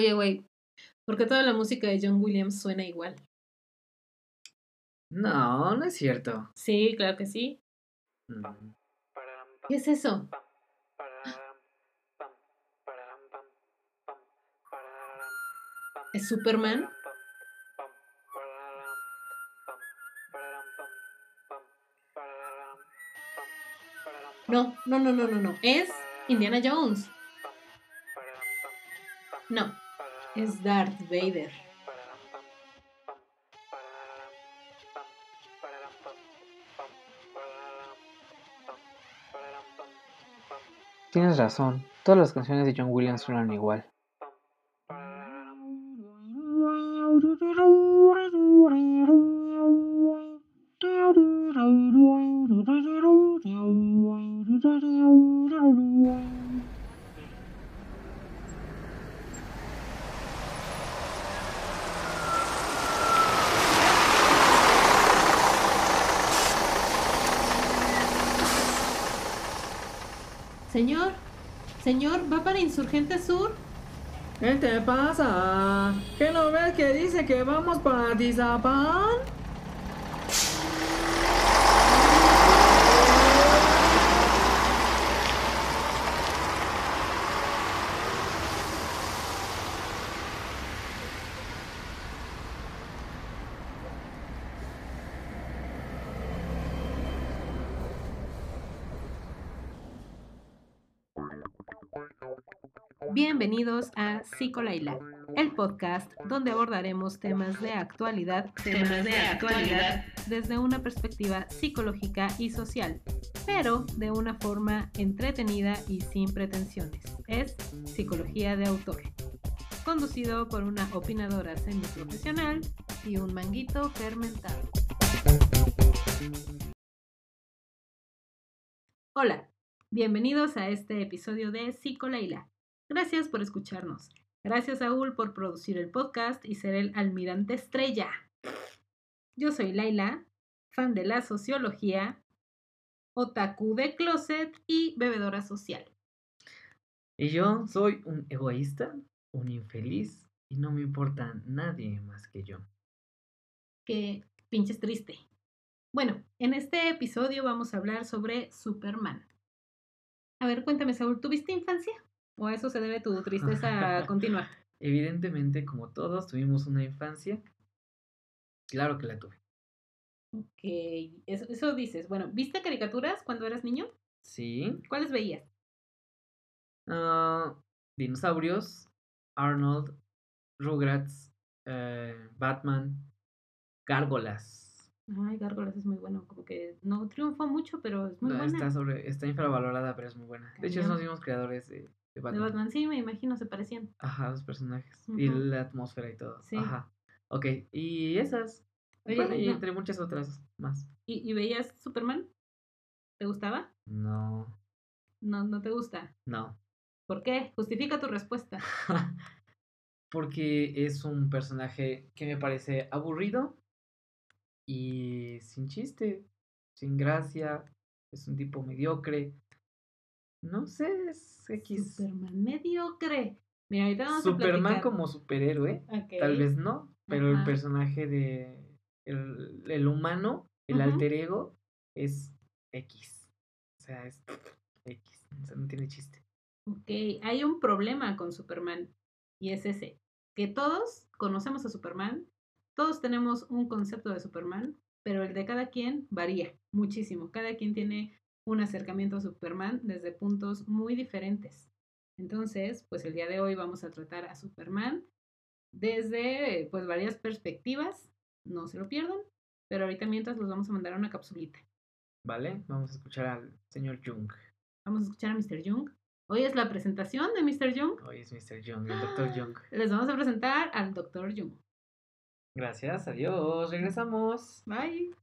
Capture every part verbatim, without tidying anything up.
Oye, güey, ¿por qué toda la música de John Williams suena igual? No, no es cierto. Sí, claro que sí. Mm. ¿Qué es eso? ¿Es Superman? No, no, no, no, no, no. Es Indiana Jones. No, es Darth Vader. Tienes razón, todas las canciones de John Williams suenan igual. Señor, señor, ¿va para Insurgente Sur? ¿Qué te pasa? ¿Qué no ves que dice que vamos para Tizapán? Bienvenidos a Psicolaila, el podcast donde abordaremos temas de actualidad, temas de actualidad desde una perspectiva psicológica y social, pero de una forma entretenida y sin pretensiones. Es Psicología de Autor, conducido por una opinadora semiprofesional y un manguito fermentado. Hola, bienvenidos a este episodio de Psicolaila. Gracias por escucharnos. Gracias, Saúl, por producir el podcast y ser el almirante estrella. Yo soy Laila, fan de la sociología, otaku de closet y bebedora social. Y yo soy un egoísta, un infeliz y no me importa nadie más que yo. Qué pinches triste. Bueno, en este episodio vamos a hablar sobre Superman. A ver, cuéntame, Saúl, ¿tuviste infancia? ¿O a eso se debe tu tristeza continua? Evidentemente, como todos, tuvimos una infancia. Claro que la tuve. Ok, eso, eso dices. Bueno, ¿viste caricaturas cuando eras niño? Sí. ¿Cuáles veías? Uh, dinosaurios, Arnold, Rugrats, eh, Batman, Gárgolas. Ay, Gárgolas es muy bueno, como que no triunfó mucho, pero es muy No, buena. está, sobre, está infravalorada, pero es muy buena. De hecho, Cañón. son los mismos creadores de, de De Batman. Batman, sí, me imagino, se parecían. Ajá, los personajes. Ujú. Y la atmósfera y todo. Sí. Ajá. Ok, y esas. Oye, Bueno, y no. entre muchas otras más. ¿Y, y veías Superman? ¿Te gustaba? No, No, no te gusta. no. ¿Por qué? Justifica tu respuesta. Porque es un personaje que me parece aburrido y sin chiste, sin gracia. Es un tipo mediocre. No sé, es X. Superman mediocre. Mira, ahorita vamos a Superman platicar. como superhéroe, Ok. tal vez no, pero el Ajá. personaje de el, el humano, el Ujú. alter ego, es X. O sea, es X. O sea, no tiene chiste. Ok, hay un problema con Superman y es ese, que todos conocemos a Superman, todos tenemos un concepto de Superman, pero el de cada quien varía muchísimo. Cada quien tiene un acercamiento a Superman desde puntos muy diferentes. Entonces, pues el día de hoy vamos a tratar a Superman desde pues varias perspectivas, no se lo pierdan, pero ahorita mientras los vamos a mandar a una capsulita. ¿Vale? Vamos a escuchar al señor Jung. Vamos a escuchar a mister Jung. Hoy es la presentación de mister Jung. Hoy es mister Jung, el doctor Jung. Les vamos a presentar al doctor Jung. Gracias, adiós, regresamos. Bye.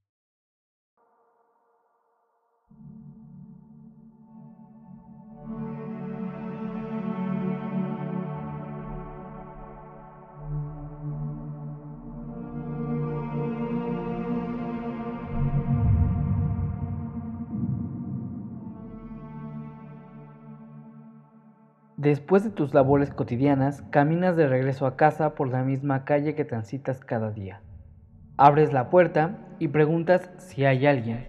Después de tus labores cotidianas, caminas de regreso a casa por la misma calle que transitas cada día. Abres la puerta y preguntas si hay alguien.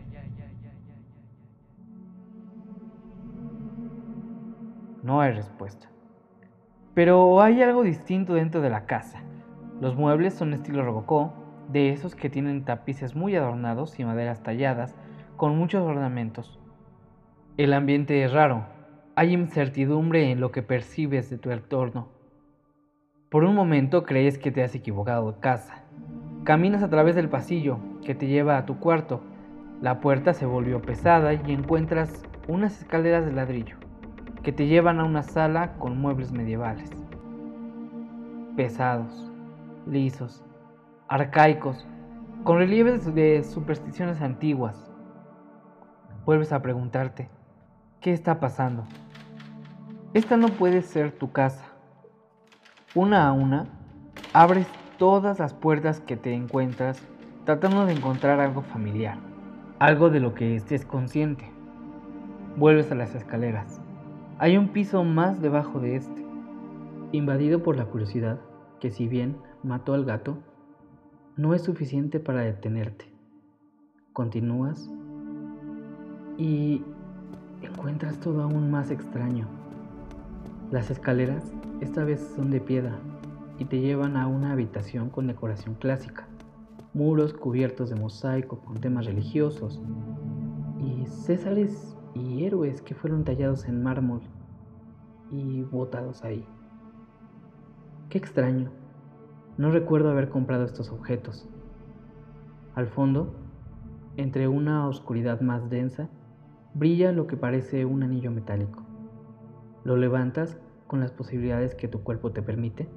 No hay respuesta. Pero hay algo distinto dentro de la casa. Los muebles son estilo rococó, de esos que tienen tapices muy adornados y maderas talladas, con muchos ornamentos. El ambiente es raro. Hay incertidumbre en lo que percibes de tu entorno. Por un momento crees que te has equivocado de casa. Caminas a través del pasillo que te lleva a tu cuarto. La puerta se volvió pesada y encuentras unas escaleras de ladrillo que te llevan a una sala con muebles medievales. Pesados, lisos, arcaicos, con relieves de supersticiones antiguas. Vuelves a preguntarte, ¿qué está pasando? Esta no puede ser tu casa. Una a una, abres todas las puertas que te encuentras tratando de encontrar algo familiar, algo de lo que estés consciente. Vuelves a las escaleras. Hay un piso más debajo de este, invadido por la curiosidad, que si bien mató al gato, no es suficiente para detenerte. Continúas y encuentras todo aún más extraño. Las escaleras esta vez son de piedra y te llevan a una habitación con decoración clásica, muros cubiertos de mosaico con temas religiosos y césares y héroes que fueron tallados en mármol y botados ahí. Qué extraño, no recuerdo haber comprado estos objetos. Al fondo, entre una oscuridad más densa, brilla lo que parece un anillo metálico. ¿Lo levantas con las posibilidades que tu cuerpo te permite?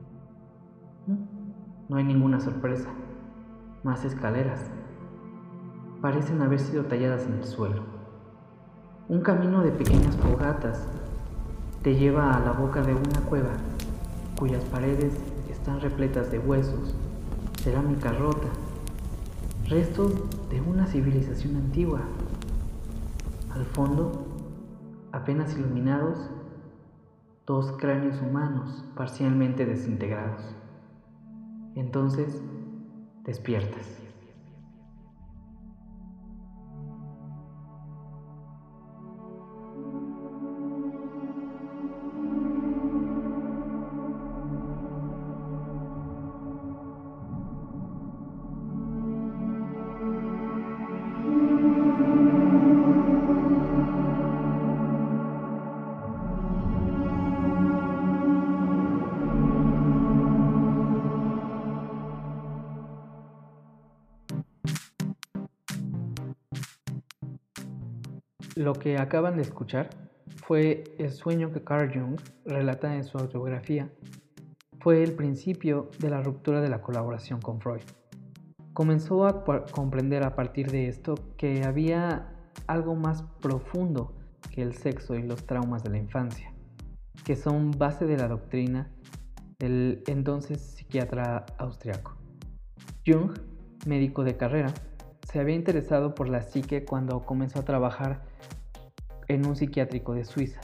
No hay ninguna sorpresa. Más escaleras. Parecen haber sido talladas en el suelo. Un camino de pequeñas fogatas te lleva a la boca de una cueva, cuyas paredes están repletas de huesos, cerámica rota, restos de una civilización antigua. Al fondo, apenas iluminados, dos cráneos humanos parcialmente desintegrados. Entonces, despiertas. Lo que acaban de escuchar fue el sueño que Carl Jung relata en su autobiografía. Fue el principio de la ruptura de la colaboración con Freud. Comenzó a comprender a partir de esto que había algo más profundo que el sexo y los traumas de la infancia, que son base de la doctrina del entonces psiquiatra austriaco. Jung, médico de carrera, se había interesado por la psique cuando comenzó a trabajar en un psiquiátrico de Suiza.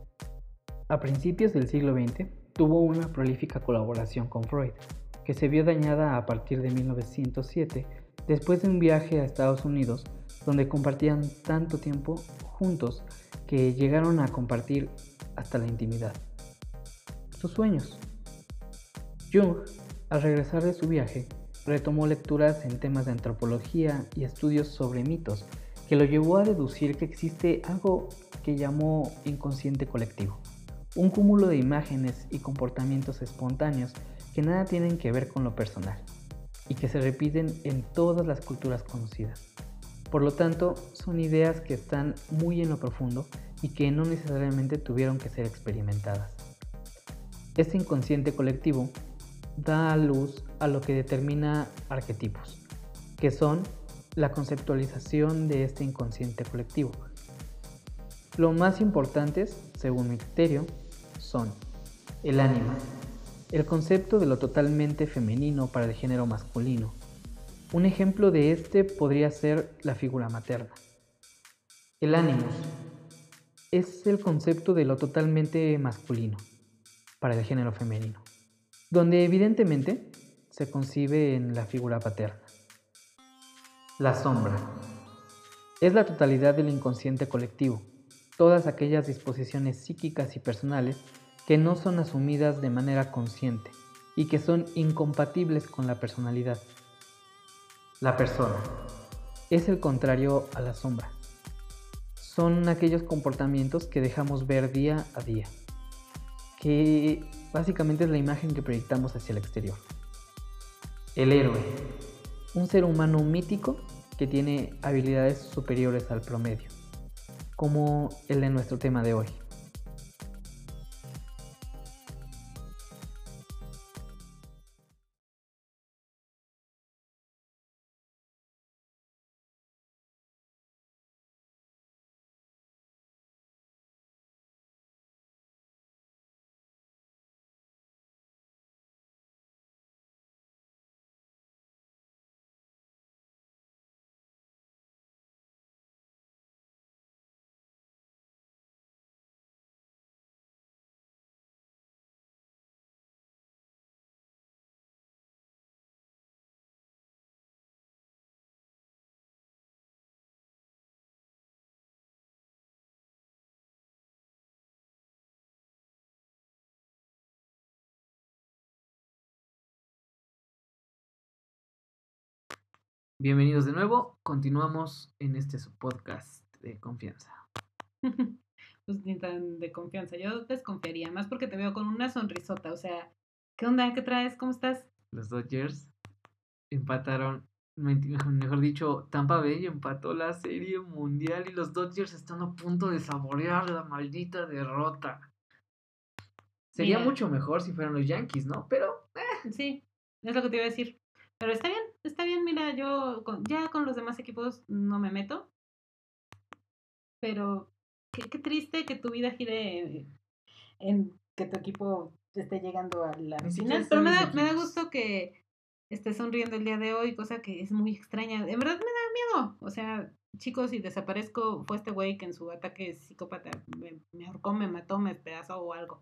A principios del siglo veinte tuvo una prolífica colaboración con Freud, que se vio dañada a partir de mil novecientos siete, después de un viaje a Estados Unidos, donde compartían tanto tiempo juntos que llegaron a compartir hasta la intimidad. Sus sueños. Jung, al regresar de su viaje, retomó lecturas en temas de antropología y estudios sobre mitos, que lo llevó a deducir que existe algo que llamó inconsciente colectivo, un cúmulo de imágenes y comportamientos espontáneos que nada tienen que ver con lo personal y que se repiten en todas las culturas conocidas. Por lo tanto, son ideas que están muy en lo profundo y que no necesariamente tuvieron que ser experimentadas. Este inconsciente colectivo da a luz a lo que determina arquetipos, que son la conceptualización de este inconsciente colectivo. Lo más importantes, según mi criterio, son el ánima, el concepto de lo totalmente femenino para el género masculino. Un ejemplo de este podría ser la figura materna. El animus, es el concepto de lo totalmente masculino para el género femenino, donde evidentemente se concibe en la figura paterna. La sombra es la totalidad del inconsciente colectivo, todas aquellas disposiciones psíquicas y personales que no son asumidas de manera consciente y que son incompatibles con la personalidad. La persona es el contrario a la sombra. Son aquellos comportamientos que dejamos ver día a día, que básicamente es la imagen que proyectamos hacia el exterior. El héroe, un ser humano mítico que tiene habilidades superiores al promedio, como el de nuestro tema de hoy. Bienvenidos de nuevo, continuamos en este su podcast de confianza. Pues ni tan de confianza, yo desconfiaría más porque te veo con una sonrisota, o sea, ¿qué onda? ¿Qué traes? ¿Cómo estás? Los Dodgers empataron, mejor dicho, Tampa Bay empató la serie mundial y los Dodgers están a punto de saborear la maldita derrota. Sería Mira, mucho mejor si fueran los Yankees, ¿no? Pero eh, sí, es lo que te iba a decir. Pero está bien, está bien, mira, yo con, ya con los demás equipos no me meto, pero qué, qué triste que tu vida gire en, en que tu equipo esté llegando a la ni siquiera final. Pero están me mis da, me da equipos. gusto que estés sonriendo el día de hoy, cosa que es muy extraña. En verdad me da miedo. O sea, chicos, si desaparezco, fue este güey que en su ataque psicópata me, me ahorcó, me mató, me despedazó o algo.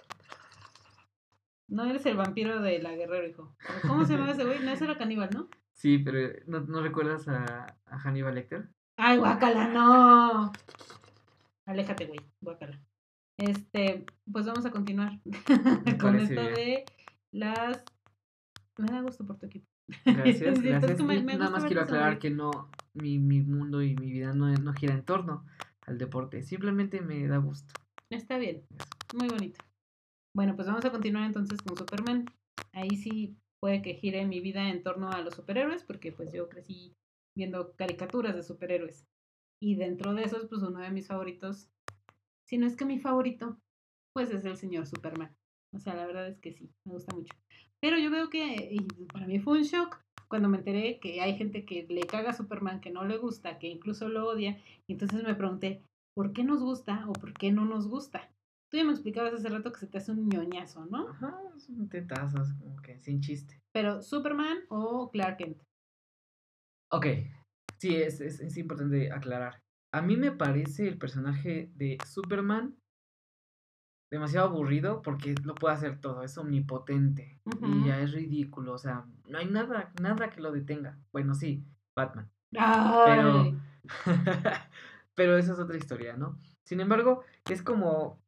No eres el vampiro de la Guerrero, hijo. ¿Cómo se llama ese güey? No, ese era caníbal, ¿no? Sí, pero ¿no, no recuerdas a, a Hannibal Lecter? Ay, guácala, no. Aléjate, güey, guácala. Este, pues vamos a continuar Me con parece esto bien. de las... Me da gusto por tu equipo. Gracias, Insisto, es gracias. que me, Y me nada gusta más quiero verte aclarar sonreír. que no, mi, mi mundo y mi vida no, no gira en torno al deporte. Simplemente me da gusto. Está bien, muy bonito. Bueno, pues vamos a continuar entonces con Superman. Ahí sí puede que gire mi vida en torno a los superhéroes, porque pues yo crecí viendo caricaturas de superhéroes. Y dentro de esos, pues uno de mis favoritos, si no es que mi favorito, pues es el señor Superman. O sea, la verdad es que sí, me gusta mucho. Pero yo veo que, y para mí fue un shock cuando me enteré que hay gente que le caga a Superman, que no le gusta, que incluso lo odia. Y entonces me pregunté, ¿por qué nos gusta o por qué no nos gusta? Tú ya me explicabas hace rato que se te hace un ñoñazo, ¿no? Ajá, son tetazos, como que sin chiste. Pero Superman o Clark Kent. Ok, sí, es, es, es importante aclarar. A mí me parece el personaje de Superman demasiado aburrido porque lo puede hacer todo, es omnipotente y Ujú. ya es ridículo, o sea, no hay nada, nada que lo detenga. Bueno, sí, Batman, pero, Ay. pero esa es otra historia, ¿no? Sin embargo, es como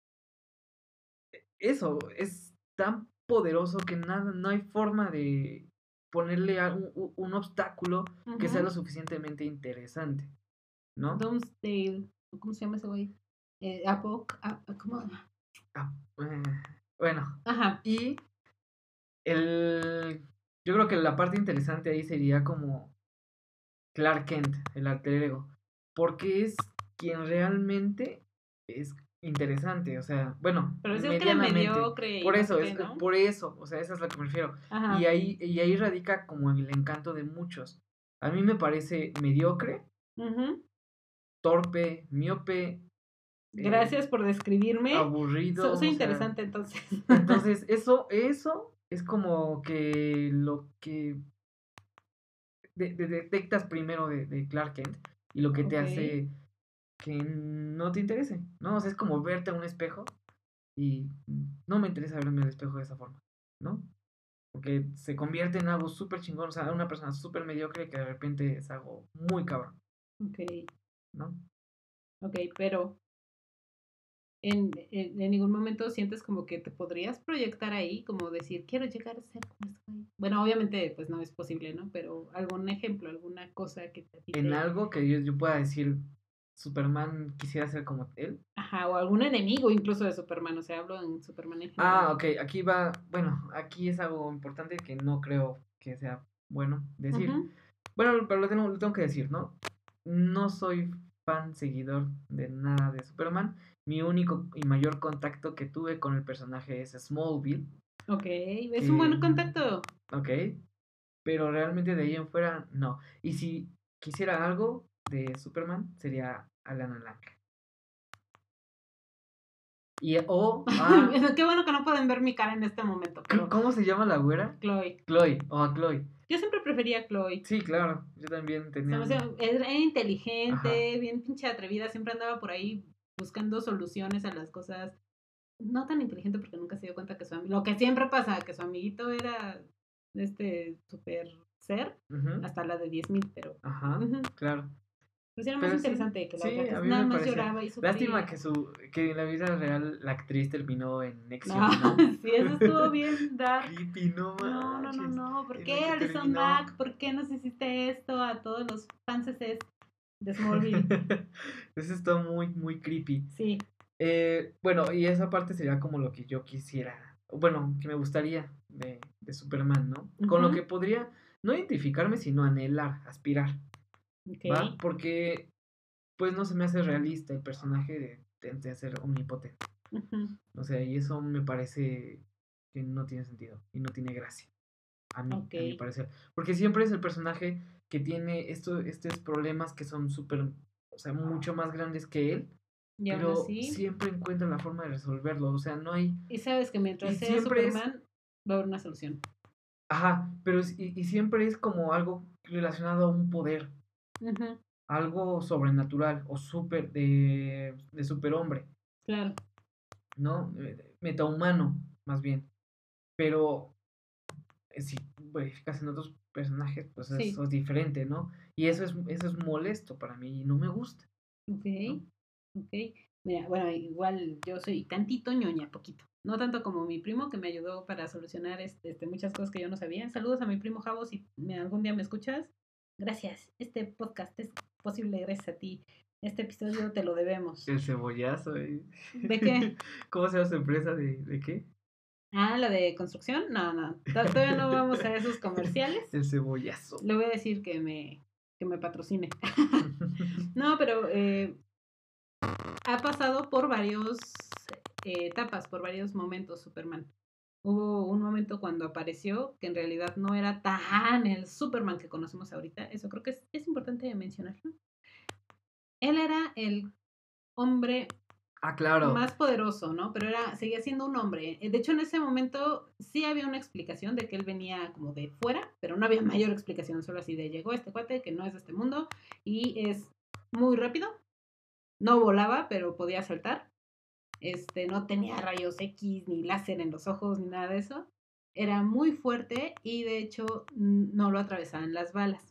eso, es tan poderoso que nada, no hay forma de ponerle a un, un- un obstáculo que sea lo Ujú. suficientemente interesante, ¿no? Doomsdale. ¿Cómo se llama ese güey? Eh, Apoc. ah, ¿Cómo? Ah, eh, bueno, Ajá. y el, yo creo que la parte interesante ahí sería como Clark Kent, el alter ego, porque es quien realmente es interesante, o sea, bueno, Pero decías que era medianamente, mediocre y por no sé eso, es qué, es ¿no? por eso, o sea, eso es a lo que me refiero, y Ajá. ahí, y ahí radica como el encanto de muchos. A mí me parece mediocre, Ujú. torpe, miope, eh, Gracias por describirme. So- aburrido, soy o sea, interesante entonces. entonces eso, eso es como que lo que de- de- detectas primero de, de Clark Kent y lo que te Ok. hace que no te interese, ¿no? O sea, es como verte a un espejo y no me interesa verme al espejo de esa forma, ¿no? Porque se convierte en algo súper chingón, o sea, una persona súper mediocre que de repente es algo muy cabrón, Ok, ¿no? ok, pero en, en, en ningún momento sientes como que te podrías proyectar ahí, como decir, quiero llegar a ser como este güey. Bueno, obviamente, pues no es posible, ¿no? Pero algún ejemplo, alguna cosa que a ti En te... algo que yo, yo pueda decir, Superman quisiera ser como él. Ajá, o algún enemigo incluso de Superman, o sea, hablo en Superman en general. Ah, ok, aquí va, bueno, aquí es algo importante que no creo que sea bueno decir. Ujú, Bueno, pero lo tengo, lo tengo que decir, ¿no? No soy fan seguidor de nada de Superman. Mi único y mayor contacto que tuve con el personaje es Smallville, ok, es un buen que, contacto. ok, pero realmente de ahí en fuera, no. Y si quisiera algo de Superman, sería Alana Lang. Y, o, ah, Qué bueno que no pueden ver mi cara en este momento, c- pero ¿cómo se llama la güera? Chloe. Chloe, o a Chloe. Yo siempre prefería a Chloe. Sí, claro, yo también Se tenía me hacía, un... era Ajá, inteligente, bien pinche atrevida, siempre andaba por ahí buscando soluciones a las cosas. No tan inteligente porque nunca se dio cuenta que su am- lo que siempre pasa, que su amiguito era este super ser, ujú, hasta la de diez mil, pero ajá, ujú, claro. pues era más Pero sí, interesante que la sí, otra, que a mí nada me más parecía. lloraba y Lástima sufría. que su, que en la vida real la actriz terminó en No, Nexium, ¿no? sí, eso estuvo bien dark. Creepy, no No, no, no, manches. no. ¿Por En la qué, que Alison terminó. Mack? ¿Por qué nos hiciste esto a todos los fans de Smallville? Eso está muy, muy creepy. Sí. Eh, bueno, y esa parte sería como lo que yo quisiera, bueno, que me gustaría de, de Superman, ¿no? Con lo que Ujú, podría no identificarme, sino anhelar, aspirar, ok. ¿va? Porque pues no se me hace realista el personaje de, de, de ser omnipotente. Ujú, O sea, y eso me parece que no tiene sentido y no tiene gracia. A mí, ok. a mi parecer. Porque siempre es el personaje que tiene esto, estos problemas que son súper, o sea, mucho más grandes que él, Y aún pero así. siempre encuentra la forma de resolverlo. O sea, no hay... Y sabes que Y mientras sea siempre es... Superman, va a haber una solución. Ajá, pero es- y, y siempre es como algo relacionado a un poder, Ujú, algo sobrenatural o súper de, de superhombre, claro. ¿no? Eh, Metahumano, más bien. Pero eh, si verificas en otros personajes, pues Sí. eso es diferente, ¿no? Y eso es, eso es molesto para mí y no me gusta, Ok. ¿no? Ok. Mira, bueno, igual yo soy tantito ñoña, poquito. No tanto como mi primo que me ayudó para solucionar este, este, muchas cosas que yo no sabía. Saludos a mi primo Javo si me, algún día me escuchas. Gracias. Este podcast es posible gracias a ti. Este episodio te lo debemos. El cebollazo, ¿eh? ¿De qué? ¿Cómo se llama su empresa? ¿De, de qué? Ah, la de construcción. No, no. to- Todavía no vamos a esos comerciales. El cebollazo. Le voy a decir que me, que me patrocine. No, pero eh, ha pasado por varios eh, etapas, por varios momentos Superman. Hubo un momento cuando apareció que en realidad no era tan el Superman que conocemos ahorita. Eso creo que es, es importante mencionarlo. Él era el hombre Ah, claro. más poderoso, ¿no? Pero era, seguía siendo un hombre. De hecho, en ese momento sí había una explicación de que él venía como de fuera, pero no había mayor explicación, solo así de llegó este cuate que no es de este mundo y es muy rápido. No volaba, pero podía saltar. Este, no tenía rayos X ni láser en los ojos ni nada de eso. Era muy fuerte y de hecho no lo atravesaban las balas.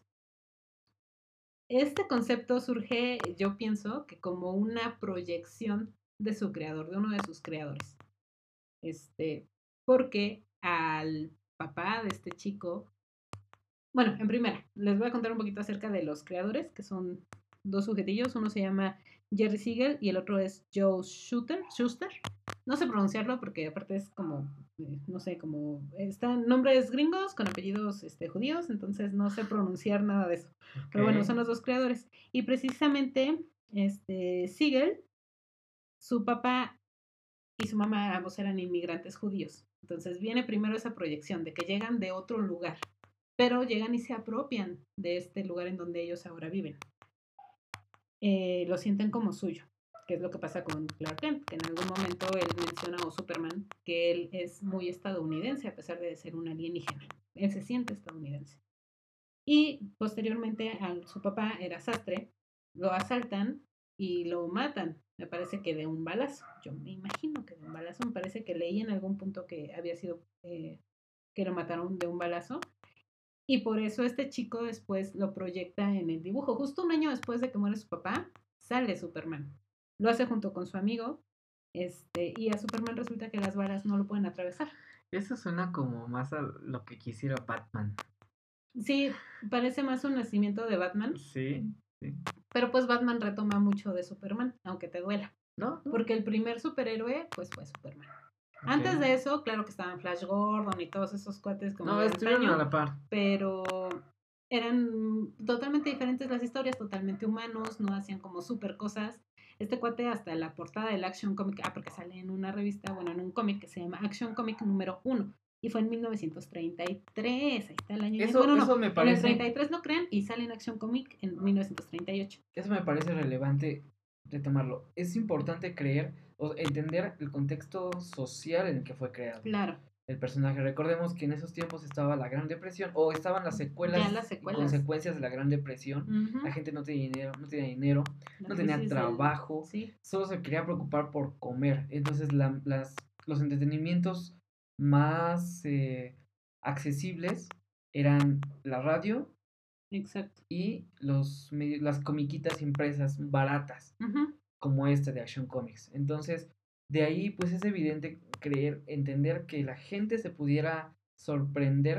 Este concepto surge, yo pienso, que como una proyección de su creador, de uno de sus creadores. Este, porque al papá de este chico, bueno, en primera, les voy a contar un poquito acerca de los creadores, que son dos sujetillos, uno se llama Jerry Siegel y el otro es Joe Shuster, Schuster. No sé pronunciarlo porque aparte es como, eh, no sé, como, están nombres gringos con apellidos este, judíos, entonces no sé pronunciar nada de eso. Ok. Pero bueno, son los dos creadores. Y precisamente, este, Siegel, su papá y su mamá ambos eran inmigrantes judíos. Entonces viene primero esa proyección de que llegan de otro lugar, pero llegan y se apropian de este lugar en donde ellos ahora viven. Eh, lo sienten como suyo, que es lo que pasa con Clark Kent, que en algún momento él menciona, o Superman, que él es muy estadounidense a pesar de ser un alienígena. Él se siente estadounidense. Y posteriormente a su papá era sastre, lo asaltan y lo matan. Me parece que de un balazo. Yo me imagino que de un balazo. Me parece que leí en algún punto que había sido eh, que lo mataron de un balazo. Y por eso este chico después lo proyecta en el dibujo. Justo un año después de que muere su papá, sale Superman. Lo hace junto con su amigo. Este, y a Superman resulta que las balas no lo pueden atravesar. Eso suena como más a lo que quisiera Batman. Sí, parece más un nacimiento de Batman. Sí, sí. Pero pues Batman retoma mucho de Superman, aunque te duela. No, no. Porque el primer superhéroe, pues fue Superman. Ok. Antes de eso, claro que estaban Flash Gordon y todos esos cuates como No, de estuvieron antaño, a la par. pero eran totalmente diferentes las historias, totalmente humanos, no hacían como super cosas. Este cuate hasta la portada del Action Comic, ah, porque sale en una revista, bueno, en un cómic que se llama Action Comic número uno, y fue en mil novecientos treinta y tres, ahí está el año. Eso, bueno, no, eso me en el parece, treinta y tres no crean, y sale en Action Comic en mil novecientos treinta y ocho. eso me parece relevante retomarlo. Es importante creer o entender el contexto social en el que fue creado Claro, el personaje. Recordemos que en esos tiempos estaba la Gran Depresión o estaban las ya secuelas las y secuelas. consecuencias de la Gran Depresión. Ujú. La gente no tenía dinero, no tenía dinero, La no tenía crisis del- trabajo, sí, solo se quería preocupar por comer. Entonces la- las, los entretenimientos más eh, accesibles eran la radio exacto. y los, medi- las comiquitas impresas baratas, Ujú. como esta de Action Comics. Entonces, de ahí pues es evidente creer, entender que la gente se pudiera sorprender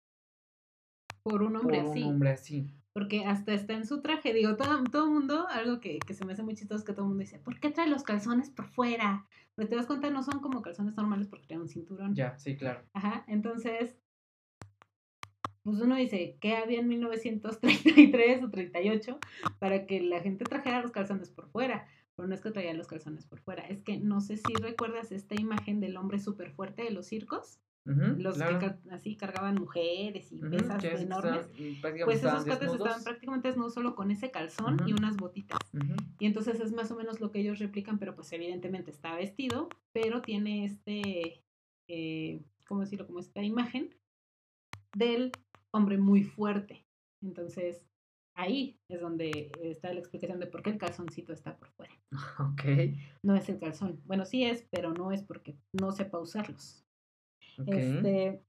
Por un hombre por un así. hombre así. Porque hasta está en su traje. Digo, todo, todo el mundo, algo que, que se me hace muy chistoso es que todo el mundo dice, ¿por qué trae los calzones por fuera? Pero te das cuenta, no son como calzones normales porque trae un cinturón. Ya, sí, claro. Ajá, entonces, pues uno dice, ¿qué había en mil novecientos treinta y tres o treinta y ocho para que la gente trajera los calzones por fuera? Pero no es que traía los calzones por fuera, es que no sé si recuerdas esta imagen del hombre súper fuerte de los circos. Ujú, Los claro. que car- así cargaban mujeres y Ujú, pesas que es que enormes. estaban, mm, prácticamente Pues estaban esos cuates estaban desnudos. prácticamente desnudos solo con ese calzón y Ujú, unas botitas. ujú. Y entonces es más o menos lo que ellos replican, pero pues evidentemente está vestido, pero tiene este, eh, ¿cómo decirlo? Como esta imagen del hombre muy fuerte. Entonces ahí es donde está la explicación de por qué el calzoncito está por fuera. Ok, No es el calzón. Bueno, sí es, pero no es porque no sepa usarlos. ok. Este,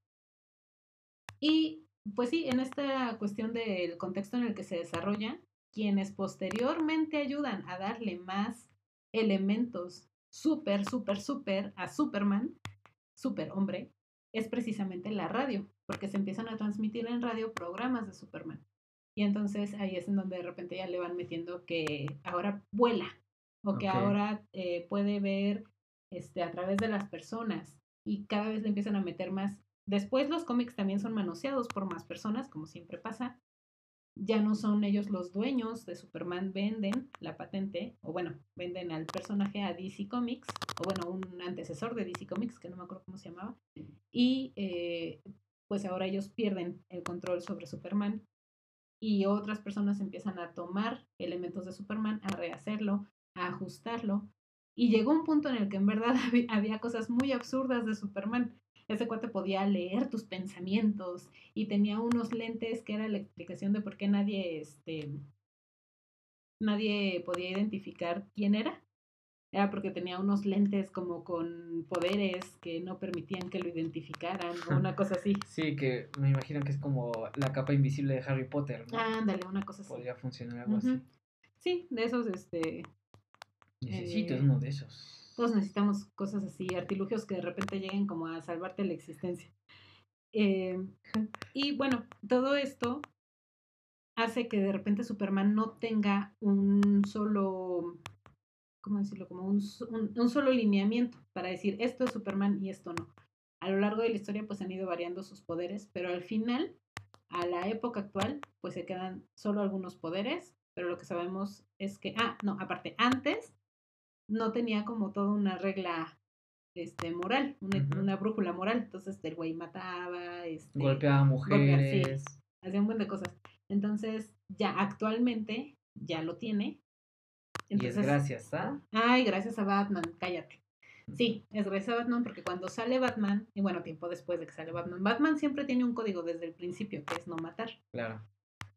y pues sí, en esta cuestión del contexto en el que se desarrolla, quienes posteriormente ayudan a darle más elementos súper, súper, súper a Superman, super hombre, es precisamente la radio, porque se empiezan a transmitir en radio programas de Superman. Y entonces ahí es en donde de repente ya le van metiendo que ahora vuela o que Ok. ahora eh, puede ver este, a través de las personas y cada vez le empiezan a meter más. Después los cómics también son manoseados por más personas, como siempre pasa. Ya no son ellos los dueños de Superman, venden la patente, o bueno, venden al personaje a D C Comics, o bueno, un antecesor de D C Comics, que no me acuerdo cómo se llamaba, y eh, pues ahora ellos pierden el control sobre Superman y otras personas empiezan a tomar elementos de Superman, a rehacerlo, a ajustarlo. Y llegó un punto en el que en verdad había cosas muy absurdas de Superman. Ese cuate podía leer tus pensamientos y tenía unos lentes que era la explicación de por qué nadie, este, nadie podía identificar quién era. Era porque tenía unos lentes como con poderes que no permitían que lo identificaran o una cosa así. Sí, que me imagino que es como la capa invisible de Harry Potter, ¿no? Ándale, una cosa así. Podría funcionar algo Ujú. así. Sí, de esos, este, Necesito eh, uno de esos. todos necesitamos cosas así, artilugios que de repente lleguen como a salvarte la existencia. Eh, y bueno, todo esto hace que de repente Superman no tenga un solo, ¿cómo decirlo? Como un, un, un solo lineamiento para decir esto es Superman y esto no. A lo largo de la historia pues han ido variando sus poderes, pero al final, a la época actual, pues se quedan solo algunos poderes, pero lo que sabemos es que, ah, no, aparte, antes no tenía como toda una regla este, moral, una, Ujú. una brújula moral. Entonces el güey mataba, este, Golpeaba a golpea, sí, mujeres. hacía un buen de cosas. Entonces, ya actualmente ya lo tiene. Y es Entonces, gracias a. ay, gracias a Batman, cállate. Sí, es gracias a Batman porque cuando sale Batman, y bueno, tiempo después de que sale Batman, Batman siempre tiene un código desde el principio, que es no matar. Claro.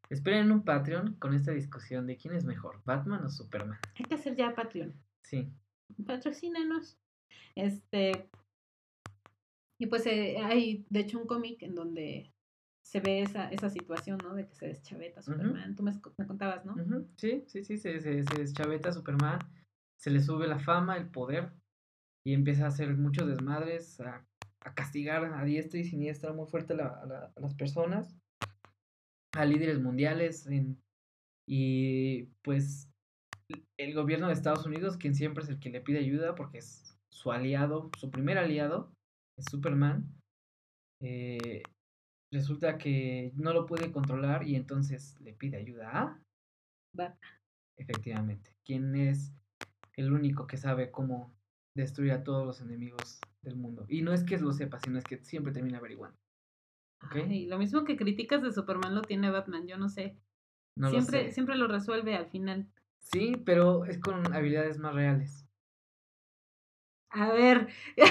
Esperen un Patreon con esta discusión de quién es mejor, Batman o Superman. Hay que hacer ya Patreon. Sí. Patrocínanos. Este, y pues eh, hay, de hecho, un cómic en donde se ve esa, esa situación, ¿no? De que se deschaveta Superman. Ujú, Tú me, me contabas, ¿no? ujú, sí, sí, sí, se, se, se deschaveta Superman, se le sube la fama, el poder, y empieza a hacer muchos desmadres, a, a castigar a diestra y siniestra muy fuerte a, la- a la- a las personas, a líderes mundiales, en- y pues el gobierno de Estados Unidos, quien siempre es el que le pide ayuda, porque es su aliado, su primer aliado, es Superman, eh, resulta que no lo puede controlar y entonces le pide ayuda a, Va. efectivamente, quien es el único que sabe cómo destruir a todos los enemigos del mundo. Y no es que lo sepa, sino es que siempre termina averiguando. ¿Ok? Ay, lo mismo que criticas de Superman lo tiene Batman, yo no sé. No lo Siempre, sé. siempre lo resuelve al final. Sí, pero es con habilidades más reales. A ver.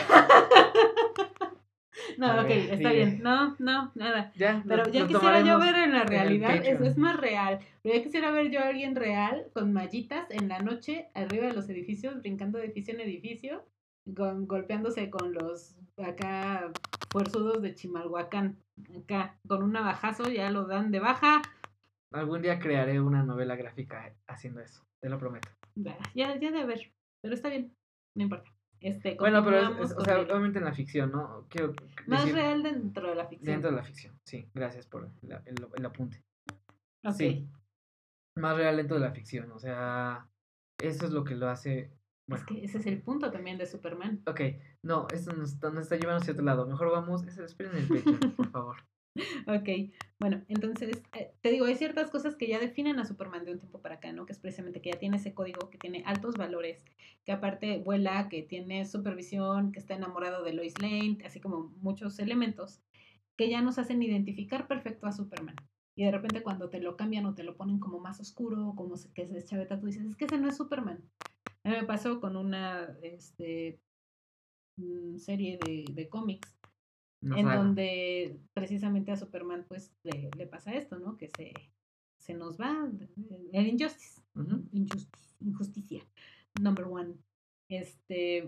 A No, ok, ver, está bien. dime. No, no, nada. Ya, lo, Pero ya lo quisiera yo tomaremos ver en la en el realidad, es, es Patreon. más real. Pero ya quisiera ver yo a alguien real con mallitas en la noche arriba de los edificios, brincando de edificio en edificio, con, golpeándose con los acá fuerzudos de Chimalhuacán. Acá, con un navajazo ya lo dan de baja. Algún día crearé una novela gráfica haciendo eso, te lo prometo. Bah, Ya, ya de haber. Pero está bien, no importa. Este, Bueno, pero es, es- continuamos o con sea, el obviamente en la ficción, ¿no? Quiero más decir real dentro de la dentro ficción. de la ficción. Sí, gracias por el, el- el apunte. Ok. Sí, más real dentro de la ficción. O sea, eso es lo que lo hace. Es Bueno, que ese es ok. el punto también de Superman. Ok, no, esto nos está, nos está llevando hacia otro lado. Mejor vamos, es- esperen el Patreon, por favor. Ok, bueno, entonces eh, te digo, hay ciertas cosas que ya definen a Superman de un tiempo para acá, ¿no? Que es precisamente que ya tiene ese código, que tiene altos valores, que aparte vuela, que tiene supervisión, que está enamorado de Lois Lane, así como muchos elementos que ya nos hacen identificar perfecto a Superman. Y de repente cuando te lo cambian o te lo ponen como más oscuro, como se- que se deschaveta, tú dices, es que ese no es Superman. A mí me pasó con una este, mm, serie de, de cómics Una en saga. donde precisamente a Superman pues le, le pasa esto, ¿no? Que se, se nos va el injustice, Ujú. injustice, injusticia, number one. Este,